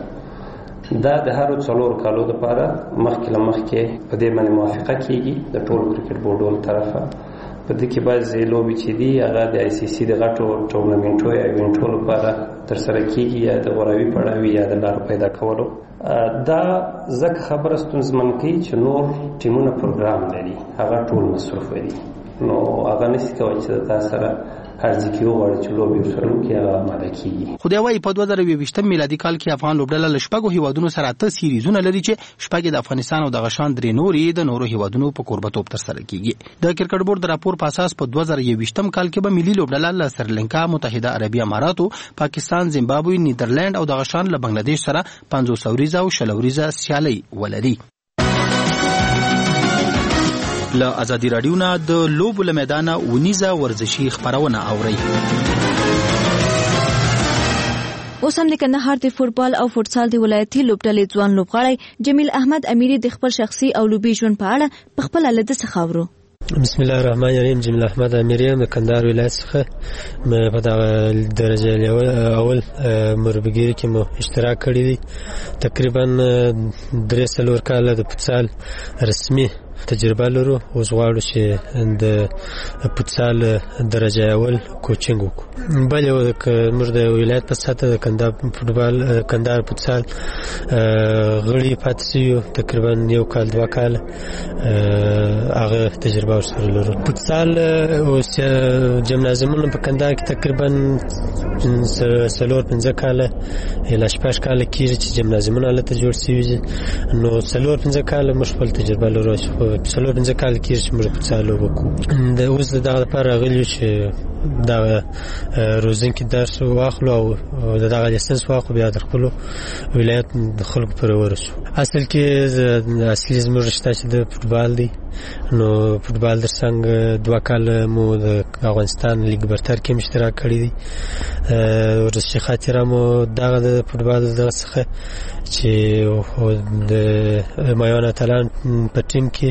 دا د هر 4 کالو لپاره مخکې په دې باندې موافقه کیږي د ټولو کرکټ بورډونو طرفه. په دې کې بعضې لوبې چې دي هغه د ICC د غټو ټورنمنټو یا ایونټو لپاره ترسره کیږي، یا د غوراوي پړاوي یا د لارو پیدا کولو. دا ځکه خبره ستونزمن کوي چې نور ټیمونه پروګرام لري، هغه ټول مصرف دي، نو هغه نشي کولی چې تاسو سره هر ځکه وغواړي چې لوبې ورسره وکړي هغه عمله کیږي. خو دی وايي په 2020 میلادي کال کې افغان لوبډله له شپږو هیوادونو سره 8 سیریزونه لري چې شپږ د افغانستان او د غشان درې نورې د نورو هیوادونو په کوربتوب ترسره کیږي. د کرکټ بورډ د راپور په اساس په 2020 کال کې به ملي لوبډله له سریلانکا، متحده عربي اماراتو، پاکستان، زیمبابوې، نیدرلند او د غشان له بنگلاديش سره 500 سوريزه او شلوريزه سیالي ولري. له ازادي رادیو نه د لوبو له میدانه ونیزه ورزشي خبرونه اوري. اوس هم د کندهار د فوټبال او فوټسال د ولایتي لوبډلې ځوان لوبغاړی جمیل احمد امیری د خپل شخصي او لوبي ژوند په اړه په خپل لده څخه خبرو. بسم الله الرحمن الرحیم. جمیل احمد امیری د کندهار ولایت څخه په دغه درجه اول مربیګری کې مو اشتراک کړی دی. تقریبا 3 کال د فوټسال رسمي تجربه لرو. اوس غواړو چې د فوټسال درجه اول کوچینګ وکړو. بل یو موږ د ولایت په سطح د کندهار فوټسال غړي پاتې شو. تقریبا 1 کال 2 کال هغه تجربه ورسره لرو. فوټسال اوس جمنازیمونه په کندهار کې تقریبا 4-5 کاله اله 6 کاله کېږي چې جمنازیمونه هلته جوړ شوي دي. نو 4-5 کاله موږ خپل تجربه لرو. 4-5 کاله کېږي چې موږ فوټسال وکړو. اوس د دغه لپاره راغلي چې دا روزنکي درس واخلو او دغه لیسنس واخلو، بیا د خپل ولایت د خلکو پر ورسو. اصل کې اصلي زموږ رشته چې د فوټبال دی. نو فوټبال در څنګه 2 کال مو د افغانستان لیګ برتر کې اشتراک کړی دی. ورزشي خاطره مو دغه د فوټبال دغه څخه چې د مایان اتلان په ټیم کې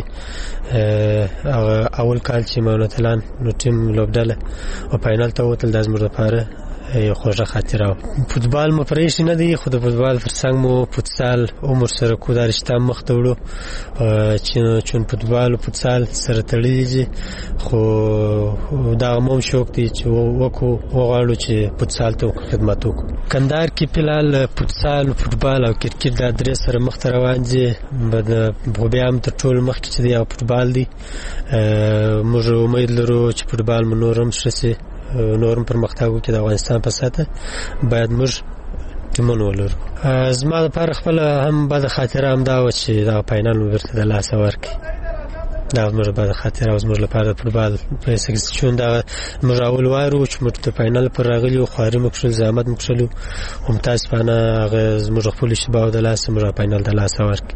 اول کال چې مایان اتلان نو ټیم لوبډله او فائنل ته وتل د زموږ لپاره یو خوږه خاطره. فوټبال مو پرېښ نه دی، خو د فوټبال فرڅنګ مو فوټسال عمر سره کو دا رشته مخ ته وړو چې فوټبال او فوټسال سره تړلي دي. خو دا مو شوق دی چې وغواړو چې فوټسال ته خدمت وکړو. کندهار کې فلال فوټسال، فوټبال او کرکټ د درې سره مخ ته روان دي. بیا هم تر ټولو مخکې چې دی فوټبال دی. موږ امید لرو چې فوټبال مو نور هم ښه شي نورم پرمختګ وکړي د افغانستان په سطحه باید موږ تیمون ولرو. زما لپاره خپل هم بد خاطره هم دا و چې دا فاینل مو ورته د لاسه ورکړي. دا زموږ بد خاطره او زموږ لپاره د فوټبال په سکشن دا موږ اول وایو چې موږ د فاینل پر راغلیو خواري مو کړل زحمت مو کړل هم تاسو باندې هغه زموږ خپل شباب د لاسه موږ فاینل د لاسه ورکړي.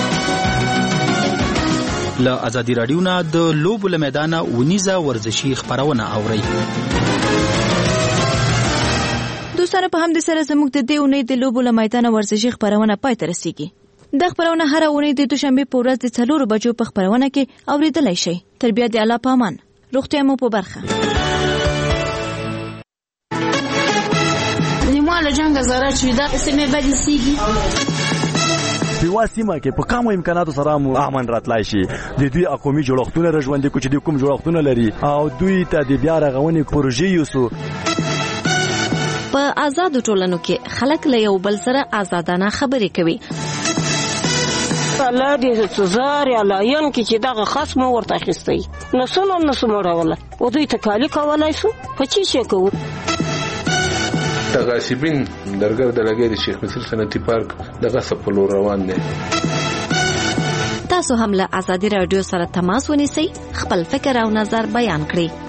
له ازادي رادیو نه د لوبو له میدانه ونیزه ورزشي خبرونه اوري. دوستانو په همدې سره زموږ د دې اونۍ د لوبو له میدانه ورزشي خبرونه پای ته رسیږي. دا خبرونه هر اونۍ د دوشنبه په ورځ د 4 بجو په خبرونه کې اوریدلای شئ. تر بیا د الله پامان. روغتیا مو په برخه. نیماله جنگ زاره چې دا سمې بدل سیږي. په واسطه کې په کومو امکاناتو سره مو امن راتلای شي. د دوی اقومي جوړښتونه رژوندې کوچ دي کوم جوړښتونه لري او دوی ته د بیا رغونې پروژې یوسو. په آزادو ټولنو کې خلک له یو بل سره آزادانه خبرې کوي. الله دې سزار یا لاین کې چې دغه خصم ورته اخیستی نسونه مړوله او دوی تکالی کولای شو په چی شي کوو. تغاسبین درګر د لګید شیخ مصر صنعتي پارک دغه سپلو روان دي. تاسو هم له ازادي رادیو سره تماس ونیسئ، خپل فکر او نظر بیان کړئ.